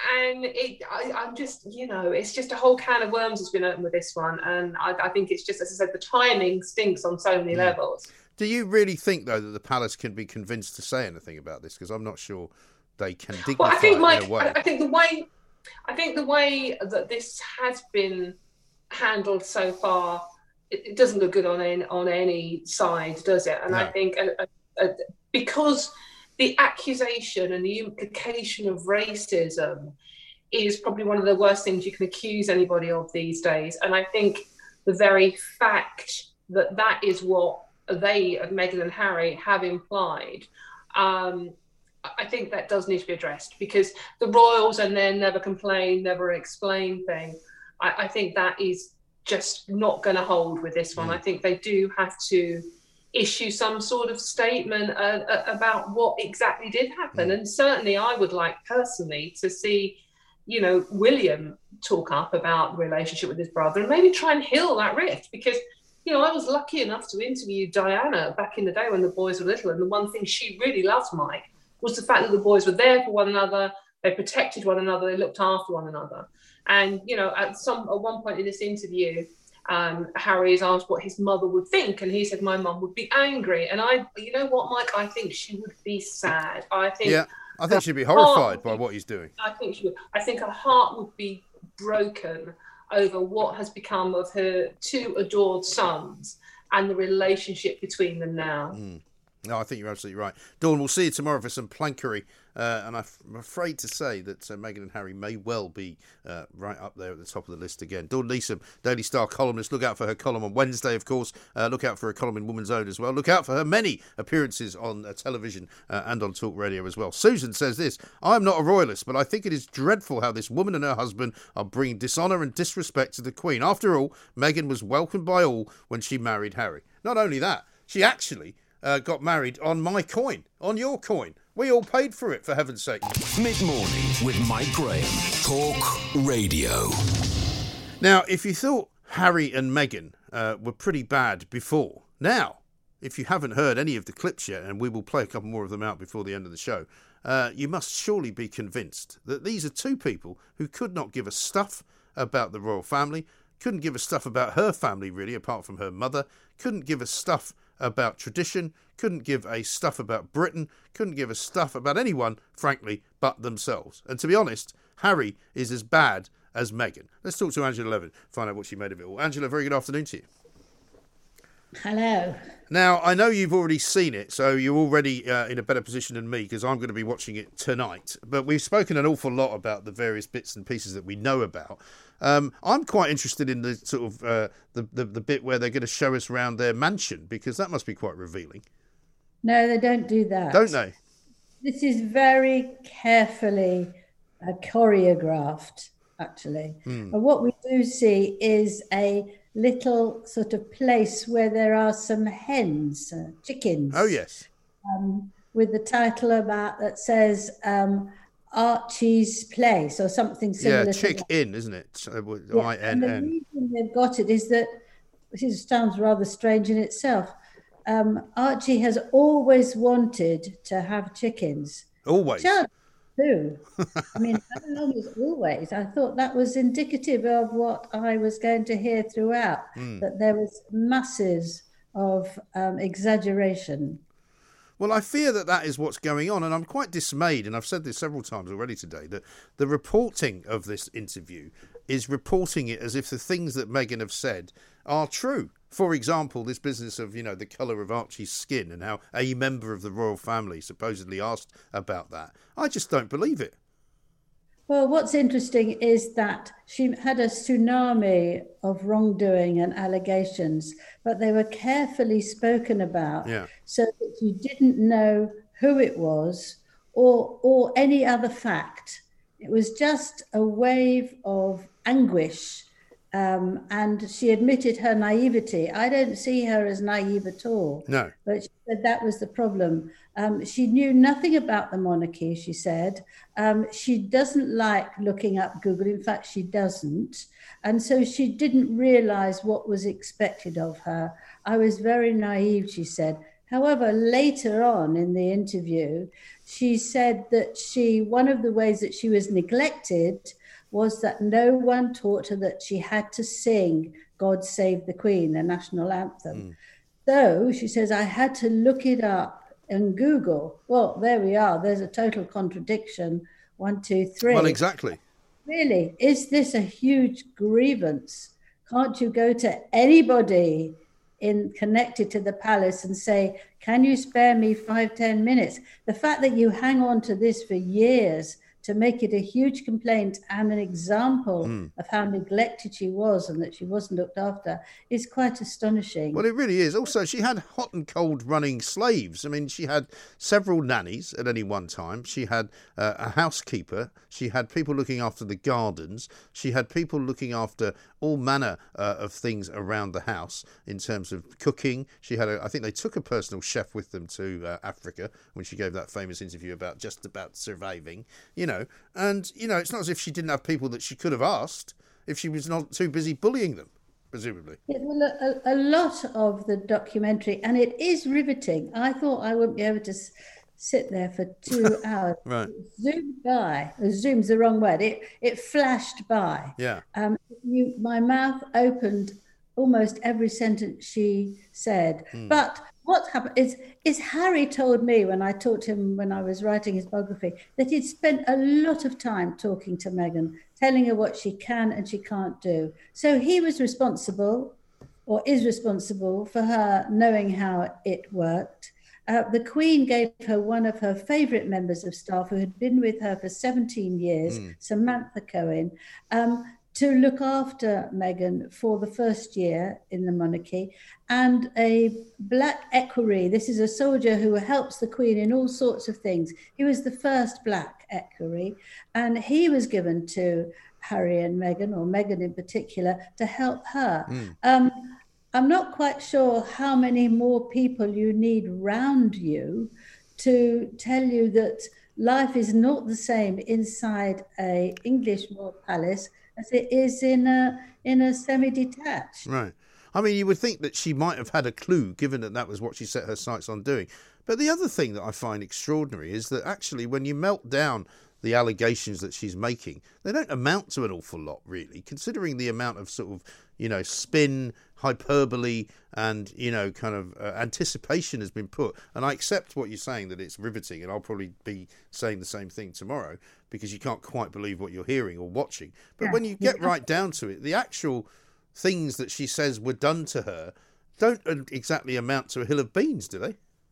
just, you know, it's just a whole can of worms has been opened with this one. And I think it's just, as I said, the timing stinks on so many levels. Do you really think, though, that the palace can be convinced to say anything about this? Because I'm not sure they can dignify it in a way. I think the way that this has been handled so far, it doesn't look good on any side, does it? And no. I think because the accusation and the implication of racism is probably one of the worst things you can accuse anybody of these days. And I think the very fact that that is what Meghan and Harry, have implied, I think that does need to be addressed, because the royals and their never complain, never explain thing, I think that is just not going to hold with this one. I think they do have to issue some sort of statement about what exactly did happen. And certainly I would like personally to see, you know, William talk up about the relationship with his brother and maybe try and heal that rift, because, you know, I was lucky enough to interview Diana back in the day when the boys were little, and the one thing she really loved, Mike, was the fact that the boys were there for one another, they protected one another, they looked after one another. And, you know, at one point in this interview, Harry is asked what his mother would think, and he said, my mum would be angry. And you know what, Mike, I think she would be sad. I think she'd be horrified by what he's doing. I think she would. I think her heart would be broken over what has become of her two adored sons and the relationship between them now. No, I think you're absolutely right. Dawn, we'll see you tomorrow for some plankery. And I'm afraid to say that Meghan and Harry may well be right up there at the top of the list again. Dawn Neeson, Daily Star columnist. Look out for her column on Wednesday, of course. Look out for her column in Woman's Own as well. Look out for her many appearances on television and on Talk Radio as well. Susan says this: I'm not a royalist, but I think it is dreadful how this woman and her husband are bringing dishonour and disrespect to the Queen. After all, Meghan was welcomed by all when she married Harry. Not only that, she actually got married on my coin, on your coin. We all paid for it, for heaven's sake. Mid-morning with Mike Graham. Talk Radio. Now, if you thought Harry and Meghan were pretty bad before, now, if you haven't heard any of the clips yet, and we will play a couple more of them out before the end of the show, you must surely be convinced that these are two people who could not give a stuff about the royal family, couldn't give a stuff about her family, really, apart from her mother, couldn't give a stuff about tradition, couldn't give a stuff about Britain, couldn't give a stuff about anyone, frankly, but themselves. And to be honest, Harry is as bad as Meghan. Let's talk to Angela Levin, find out what she made of it all. Angela, very good afternoon to you. Hello. Now, I know you've already seen it, so you're already in a better position than me, because I'm going to be watching it tonight. But we've spoken an awful lot about the various bits and pieces that we know about. I'm quite interested in the sort of the bit where they're going to show us around their mansion, because that must be quite revealing. No, they don't do that. Don't they? This is very carefully choreographed, actually. And what we do see is a little sort of place where there are some hens, chickens. Oh, yes. With the title about that says Archie's Place or something similar. Yeah, Chick Inn, isn't it? I-N-N. And the reason they've got it is that, this sounds rather strange in itself, Archie has always wanted to have chickens. Always? Too. I mean, how long is always? I thought that was indicative of what I was going to hear throughout, that there was masses of exaggeration. Well, I fear that is what's going on, and I'm quite dismayed, and I've said this several times already today, that the reporting of this interview is reporting it as if the things that Meghan have said are true. For example, this business of, the colour of Archie's skin and how a member of the royal family supposedly asked about that. I just don't believe it. Well, what's interesting is that she had a tsunami of wrongdoing and allegations, but they were carefully spoken about so that you didn't know who it was or any other fact. It was just a wave of anguish, and she admitted her naivety. I don't see her as naive at all. No. But she said that was the problem. She knew nothing about the monarchy, she said. She doesn't like looking up Google. In fact, she doesn't. And so she didn't realise what was expected of her. I was very naive, she said. However, later on in the interview, she said that one of the ways that she was neglected was that no one taught her that she had to sing God Save the Queen, the national anthem. So she says, I had to look it up in Google. Well, there we are. There's a total contradiction. 1, 2, 3. Well, exactly. Really, is this a huge grievance? Can't you go to anybody connected to the palace and say, can you spare me 5-10 minutes? The fact that you hang on to this for years to make it a huge complaint and an example of how neglected she was and that she wasn't looked after is quite astonishing. Well, it really is. Also, she had hot and cold running slaves. I mean, she had several nannies at any one time. She had a housekeeper. She had people looking after the gardens. She had people looking after all manner of things around the house in terms of cooking. She had, I think they took a personal chef with them to Africa when she gave that famous interview about just about surviving, And, it's not as if she didn't have people that she could have asked if she was not too busy bullying them, presumably. Yeah, well, a lot of the documentary, and it is riveting. I thought I wouldn't be able to sit there for 2 hours. Right. It zoomed by. Zoom's the wrong word. It flashed by. Yeah. My mouth opened almost every sentence she said. But what happened is Harry told me when I talked to him when I was writing his biography that he'd spent a lot of time talking to Meghan, telling her what she can and she can't do. So he was responsible, or is responsible, for her knowing how it worked. The Queen gave her one of her favourite members of staff who had been with her for 17 years, Samantha Cohen, to look after Meghan for the first year in the monarchy, and a black equerry. This is a soldier who helps the Queen in all sorts of things. He was the first black equerry, and he was given to Harry and Meghan, or Meghan in particular, to help her. I'm not quite sure how many more people you need round you to tell you that life is not the same inside a English royal palace as it is in a semi-detached. Right. I mean, you would think that she might have had a clue, given that was what she set her sights on doing. But the other thing that I find extraordinary is that actually when you melt down the allegations that she's making, they don't amount to an awful lot, really, considering the amount of sort of, spin, hyperbole and, kind of anticipation has been put. And I accept what you're saying, that it's riveting, and I'll probably be saying the same thing tomorrow because you can't quite believe what you're hearing or watching. But when you get right down to it, the actual things that she says were done to her don't exactly amount to a hill of beans, do they?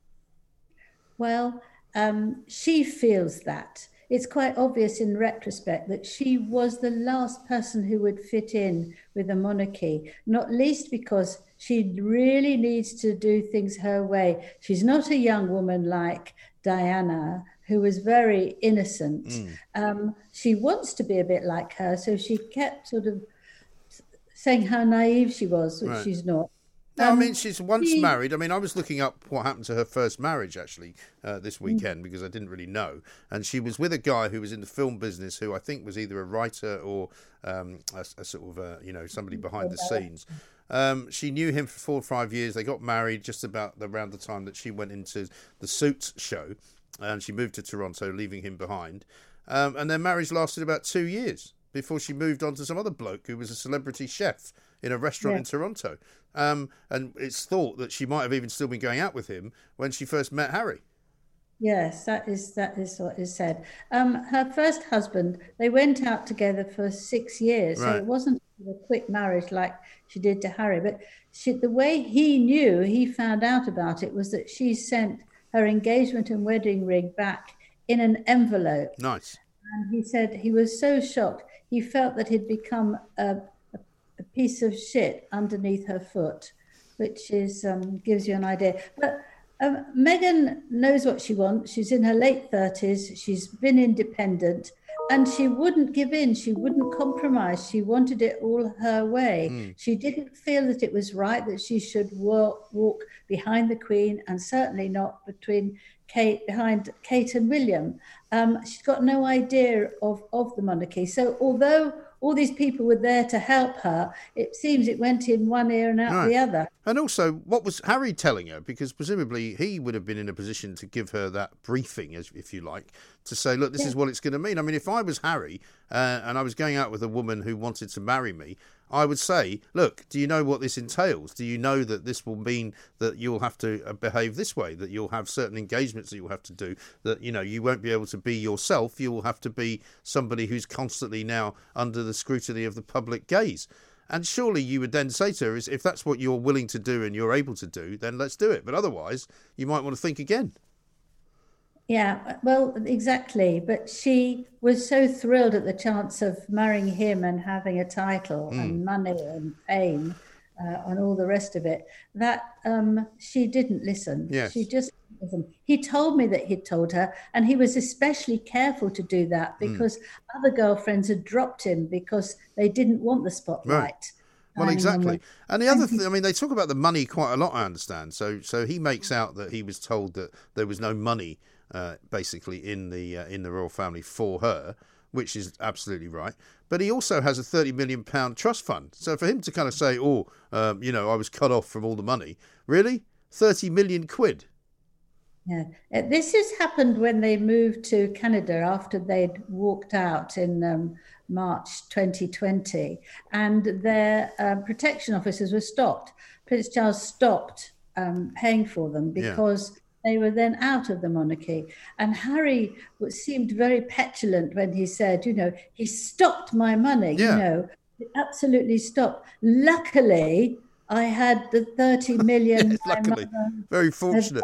Well, she feels that. It's quite obvious in retrospect that she was the last person who would fit in with the monarchy, not least because she really needs to do things her way. She's not a young woman like Diana, who was very innocent. She wants to be a bit like her, so she kept sort of saying how naive she was, which she's not. No, I mean, she's once married. I mean, I was looking up what happened to her first marriage, actually, this weekend, because I didn't really know. And she was with a guy who was in the film business, who I think was either a writer or a sort of, somebody behind the scenes. She knew him for 4 or 5 years. They got married just about around the time that she went into the Suits show. And she moved to Toronto, leaving him behind. And their marriage lasted about 2 years before she moved on to some other bloke who was a celebrity chef in a restaurant in Toronto. And it's thought that she might have even still been going out with him when she first met Harry. Yes, that is what is said. Her first husband, they went out together for 6 years, so it wasn't a quick marriage like she did to Harry. But the way he found out about it, was that she sent her engagement and wedding ring back in an envelope. Nice. And he said he was so shocked. He felt that he'd become a piece of shit underneath her foot, which is gives you an idea. But Meghan knows what she wants. She's in her late 30s. She's been independent, and she wouldn't give in. She wouldn't compromise. She wanted it all her way. She didn't feel that it was right that she should walk behind the Queen, and certainly not behind Kate and William. She's got no idea of the monarchy. So although all these people were there to help her, it seems it went in one ear and out the other. And also, what was Harry telling her? Because presumably he would have been in a position to give her that briefing, if you like, to say, look, this is what it's going to mean. I mean, if I was Harry and I was going out with a woman who wanted to marry me, I would say, look, do you know what this entails? Do you know that this will mean that you'll have to behave this way, that you'll have certain engagements that you'll have to do, that, you know, you won't be able to be yourself. You will have to be somebody who's constantly now under the scrutiny of the public gaze. And surely you would then say to her, if that's what you're willing to do and you're able to do, then let's do it. But otherwise, you might want to think again. Yeah, well, exactly. But she was so thrilled at the chance of marrying him and having a title and money and fame and all the rest of it, that she didn't listen. Yes. She just didn't listen. He told me that he'd told her, and he was especially careful to do that because other girlfriends had dropped him because they didn't want the spotlight. Right. Well, exactly. And the other thing, I mean, they talk about the money quite a lot, I understand. So he makes out that he was told that there was no money basically in the royal family for her, which is absolutely right. But he also has a £30 million trust fund. So for him to kind of say, I was cut off from all the money, really? 30 million quid? Yeah, this has happened when they moved to Canada after they'd walked out in March 2020, and their protection officers were stopped. Prince Charles stopped paying for them because they were then out of the monarchy. And Harry seemed very petulant when he said, he stopped my money, he absolutely stopped. Luckily, I had the 30 million. Yes, luckily, very fortunate.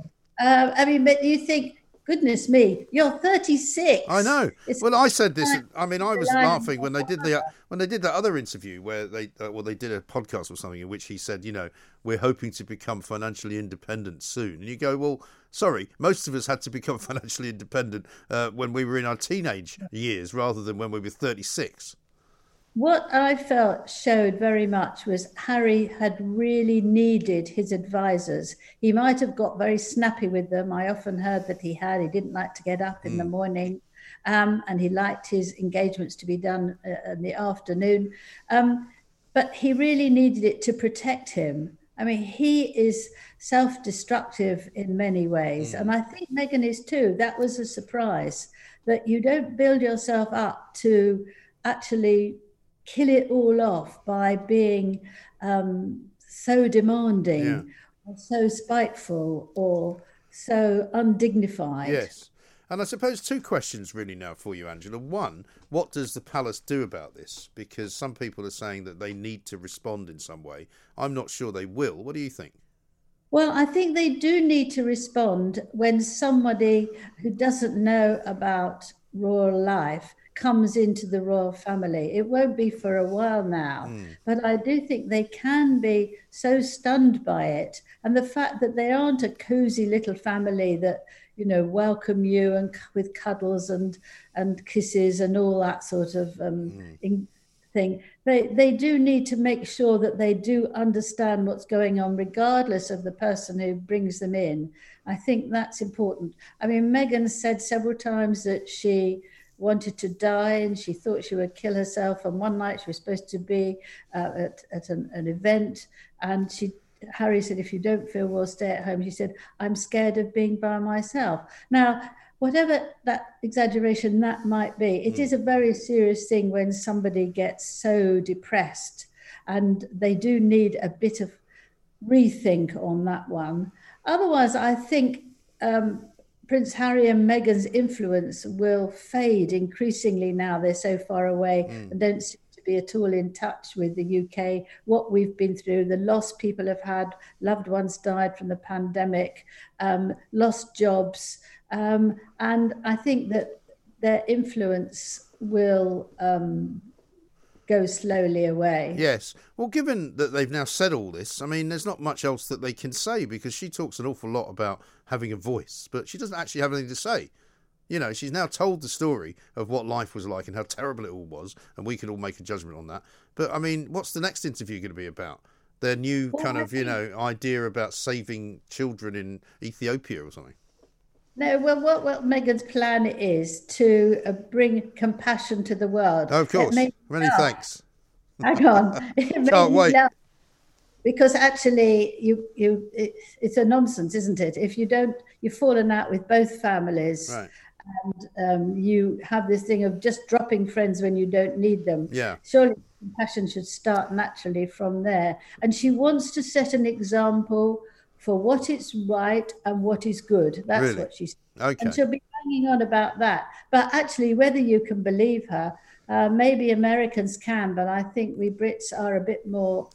But you think, goodness me, you're 36. I know. Well, I said this. I mean, I was laughing when they did that other interview where they did a podcast or something in which he said, we're hoping to become financially independent soon. And you go, well, sorry, most of us had to become financially independent when we were in our teenage years rather than when we were 36. What I felt showed very much was Harry had really needed his advisors. He might have got very snappy with them. I often heard that he didn't like to get up in the morning, and he liked his engagements to be done in the afternoon. But he really needed it to protect him. I mean, he is self-destructive in many ways. And I think Meghan is too. That was a surprise, that you don't build yourself up to actually kill it all off by being so demanding or so spiteful or so undignified. Yes. And I suppose two questions really now for you, Angela. One, what does the palace do about this? Because some people are saying that they need to respond in some way. I'm not sure they will. What do you think? Well, I think they do need to respond when somebody who doesn't know about royal life comes into the royal family. It won't be for a while now, but I do think they can be so stunned by it. And the fact that they aren't a cozy little family that, welcome you and with cuddles and kisses and all that sort of thing. They do need to make sure that they do understand what's going on, regardless of the person who brings them in. I think that's important. I mean, Meghan said several times that she wanted to die and she thought she would kill herself. And one night she was supposed to be at an event, and Harry said, if you don't feel well, stay at home. She said, I'm scared of being by myself. Now, whatever that exaggeration that might be, it is a very serious thing when somebody gets so depressed. And they do need a bit of rethink on that one. Otherwise, I think Prince Harry and Meghan's influence will fade increasingly now they're so far away and don't seem to be at all in touch with the UK, what we've been through, the loss people have had, loved ones died from the pandemic, lost jobs. And I think that their influence will go slowly away. Yes. Well, given that they've now said all this, I mean, there's not much else that they can say, because she talks an awful lot about having a voice, but she doesn't actually have anything to say. You know, she's now told the story of what life was like and how terrible it all was, and we can all make a judgment on that. But, I mean, what's the next interview going to be about? Their new idea about saving children in Ethiopia or something? No, well, what Meghan's plan is to bring compassion to the world. Oh, of course. Many thanks. Hang on. Can't wait. Because actually, it's a nonsense, isn't it? If you've fallen out with both families, right, and you have this thing of just dropping friends when you don't need them. Yeah. Surely compassion should start naturally from there. And she wants to set an example for what is right and what is good. That's really? What she's okay. And she'll be hanging on about that. But actually, whether you can believe her, maybe Americans can, but I think we Brits are a bit more...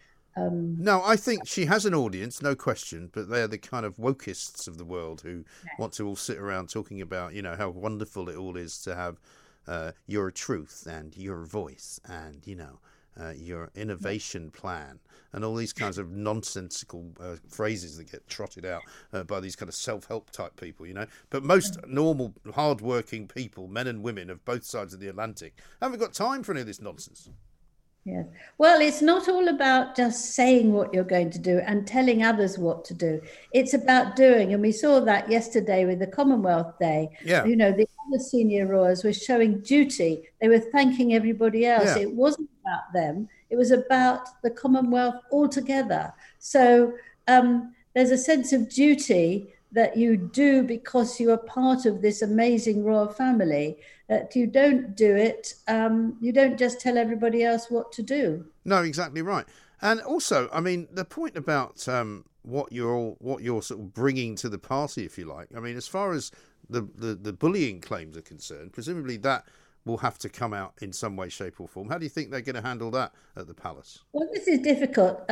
No, I think she has an audience, no question, but they're the kind of wokeists of the world who want to all sit around talking about, you know, how wonderful it all is to have your truth and your voice and, you know, your innovation plan and all these kinds of nonsensical phrases that get trotted out by these kind of self-help type people, you know. But most normal, hard-working people, men and women of both sides of the Atlantic, haven't got time for any of this nonsense. Yes. Well, it's not all about just saying what you're going to do and telling others what to do. It's about doing. And we saw that yesterday with the Commonwealth Day. Yeah. You know, the other senior royals were showing duty. They were thanking everybody else. Yeah. It wasn't about them. It was about the Commonwealth altogether. So there's a sense of duty that you do because you are part of this amazing royal family, that you don't do it, you don't just tell everybody else what to do. No, exactly right. And also, I mean, the point about what you're sort of bringing to the party, if you like, I mean, as far as the bullying claims are concerned, presumably that will have to come out in some way, shape or form. How do you think they're going to handle that at the palace? Well, this is difficult.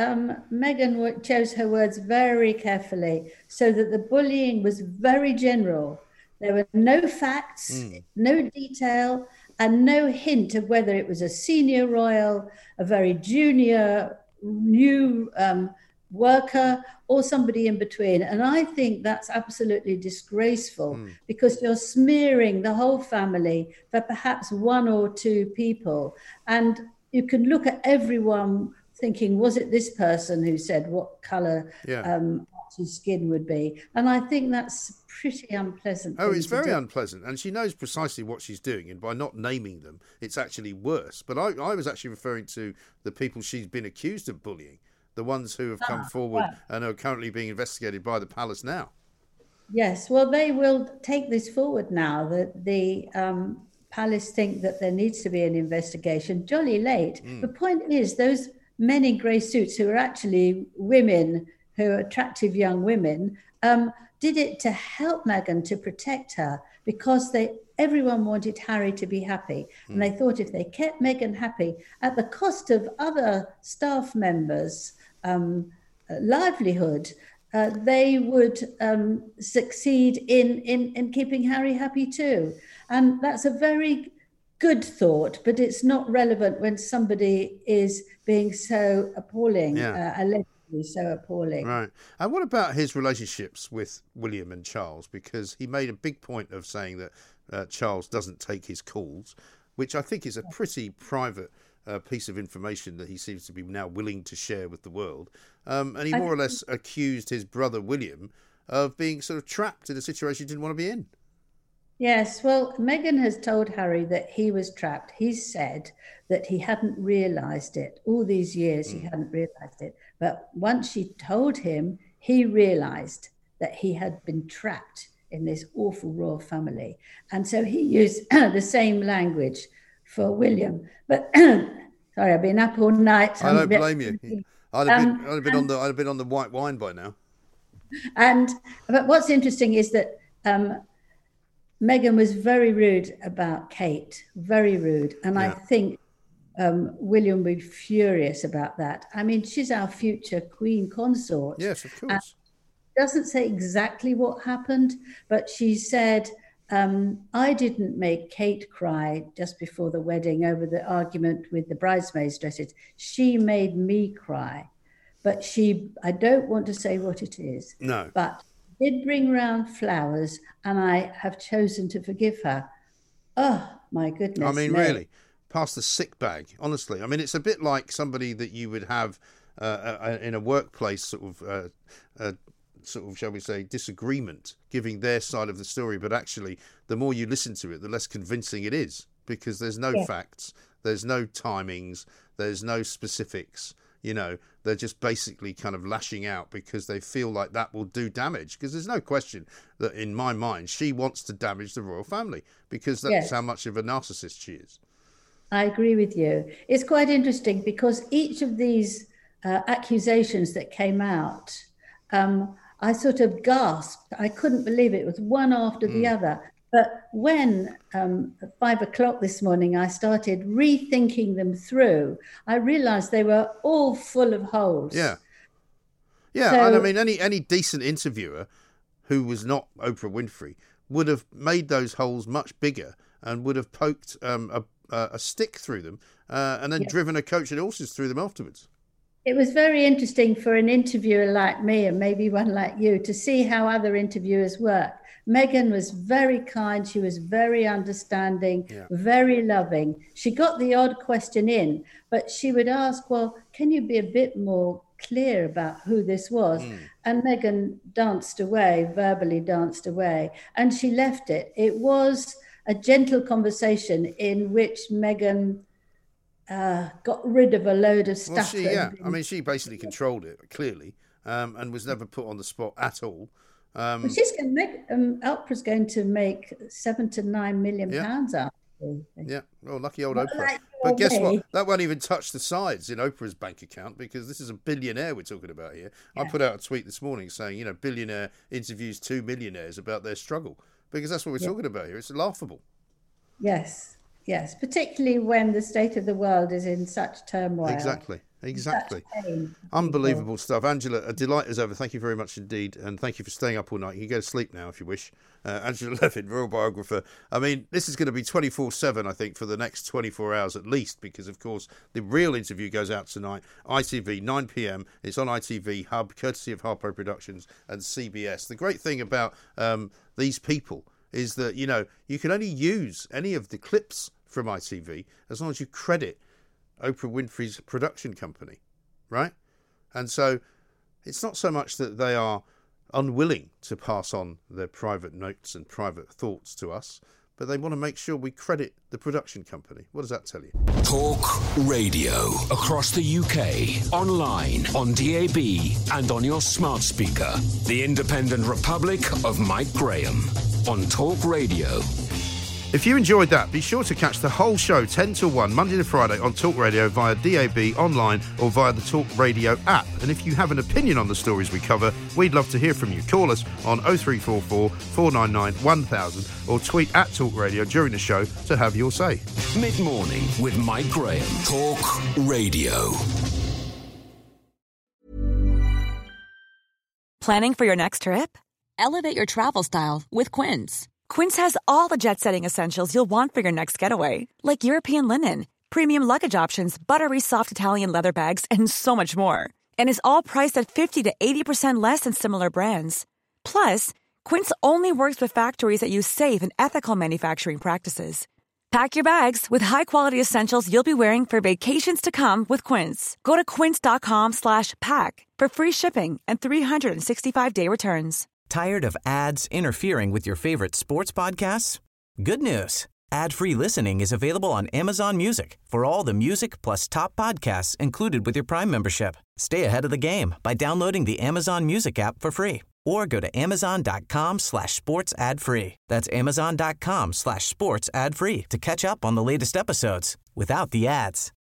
Meghan chose her words very carefully so that the bullying was very general. There were no facts, no detail, and no hint of whether it was a senior royal, a very junior, new worker, or somebody in between. And I think that's absolutely disgraceful because you're smearing the whole family for perhaps one or two people. And you can look at everyone thinking, was it this person who said what colour his skin would be? And I think that's pretty unpleasant. Oh, it's very unpleasant. And she knows precisely what she's doing. And by not naming them, it's actually worse. But I was actually referring to the people she's been accused of bullying. The ones who have come forward and are currently being investigated by the palace now. Yes, well, they will take this forward now. That the palace think that there needs to be an investigation. Jolly late. The point is, those men in grey suits who are actually women, who are attractive young women, did it to help Meghan, to protect her, because everyone wanted Harry to be happy. And they thought if they kept Meghan happy at the cost of other staff members' livelihood, they would succeed in keeping Harry happy too. And that's a very good thought, but it's not relevant when somebody is being so appalling, allegedly so appalling. Right. And what about his relationships with William and Charles? Because he made a big point of saying that Charles doesn't take his calls, which I think is a pretty private piece of information that he seems to be now willing to share with the world. And he more or less accused his brother William of being sort of trapped in a situation he didn't want to be in. Yes, well, Meghan has told Harry that he was trapped. He said that he hadn't realised it. All these years he hadn't realised it. But once she told him, he realised that he had been trapped in this awful royal family. And so he used the same language for William. But Sorry, I've been up all night. I don't blame you. I'd have been on the white wine by now. But what's interesting is that Meghan was very rude about Kate, very rude, and I think William would be furious about that. I mean, she's our future Queen consort. Yes, of course. Doesn't say exactly what happened, but she said, I didn't make Kate cry just before the wedding over the argument with the bridesmaids' dresses. She made me cry. But I don't want to say what it is. No. But did bring round flowers, and I have chosen to forgive her. Oh, my goodness. I mean, really, past the sick bag, honestly. I mean, it's a bit like somebody that you would have in a workplace sort of, shall we say, disagreement, giving their side of the story. But actually, the more you listen to it, the less convincing it is, because there's no facts, there's no timings, there's no specifics. You know, they're just basically kind of lashing out because they feel like that will do damage. Because there's no question that, in my mind, she wants to damage the royal family because that's how much of a narcissist she is. I agree with you. It's quite interesting because each of these accusations that came out, I sort of gasped. I couldn't believe it. It was one after the other. But when at 5 o'clock this morning, I started rethinking them through, I realized they were all full of holes. Yeah. Yeah. So, and I mean, any decent interviewer who was not Oprah Winfrey would have made those holes much bigger and would have poked a stick through them and then driven a coach and horses through them afterwards. It was very interesting for an interviewer like me and maybe one like you to see how other interviewers work. Meghan was very kind. She was very understanding, very loving. She got the odd question in, but she would ask, well, can you be a bit more clear about who this was? And Meghan danced away, verbally danced away, and she left it. It was a gentle conversation in which Meghan got rid of a load of stuff. Well, I mean, she basically controlled it, clearly, and was never put on the spot at all. She's going to make, Oprah's going to make £7 to £9 million out. Yeah, well, lucky old Oprah. But guess what? That won't even touch the sides in Oprah's bank account because this is a billionaire we're talking about here. I put out a tweet this morning saying, billionaire interviews 2 millionaires about their struggle because that's what we're talking about here. It's laughable. Yes, particularly when the state of the world is in such turmoil. Exactly. Unbelievable stuff. Angela, a delight as ever. Thank you very much indeed. And thank you for staying up all night. You can go to sleep now if you wish. Angela Levin, royal biographer. I mean, this is going to be 24/7, I think, for the next 24 hours at least, because, of course, the real interview goes out tonight. ITV, 9 p.m. It's on ITV Hub, courtesy of Harpo Productions and CBS. The great thing about these people is that, you can only use any of the clips from ITV as long as you credit Oprah Winfrey's production company, right? And so it's not so much that they are unwilling to pass on their private notes and private thoughts to us, but they want to make sure we credit the production company. What does that tell you? Talk Radio. Across the UK, online, on DAB, and on your smart speaker. The Independent Republic of Mike Graham on Talk Radio. If you enjoyed that, be sure to catch the whole show 10 till 1, Monday to Friday on Talk Radio via DAB, online or via the Talk Radio app. And if you have an opinion on the stories we cover, we'd love to hear from you. Call us on 0344 499 1000 or tweet at Talk Radio during the show to have your say. Mid-morning with Mike Graham. Talk Radio. Planning for your next trip? Elevate your travel style with Quince. Quince has all the jet-setting essentials you'll want for your next getaway, like European linen, premium luggage options, buttery soft Italian leather bags, and so much more. And is all priced at 50 to 80% less than similar brands. Plus, Quince only works with factories that use safe and ethical manufacturing practices. Pack your bags with high-quality essentials you'll be wearing for vacations to come with Quince. Go to quince.com/pack for free shipping and 365-day returns. Tired of ads interfering with your favorite sports podcasts? Good news. Ad-free listening is available on Amazon Music for all the music plus top podcasts included with your Prime membership. Stay ahead of the game by downloading the Amazon Music app for free or go to amazon.com/sports ad free. That's amazon.com/sports ad free to catch up on the latest episodes without the ads.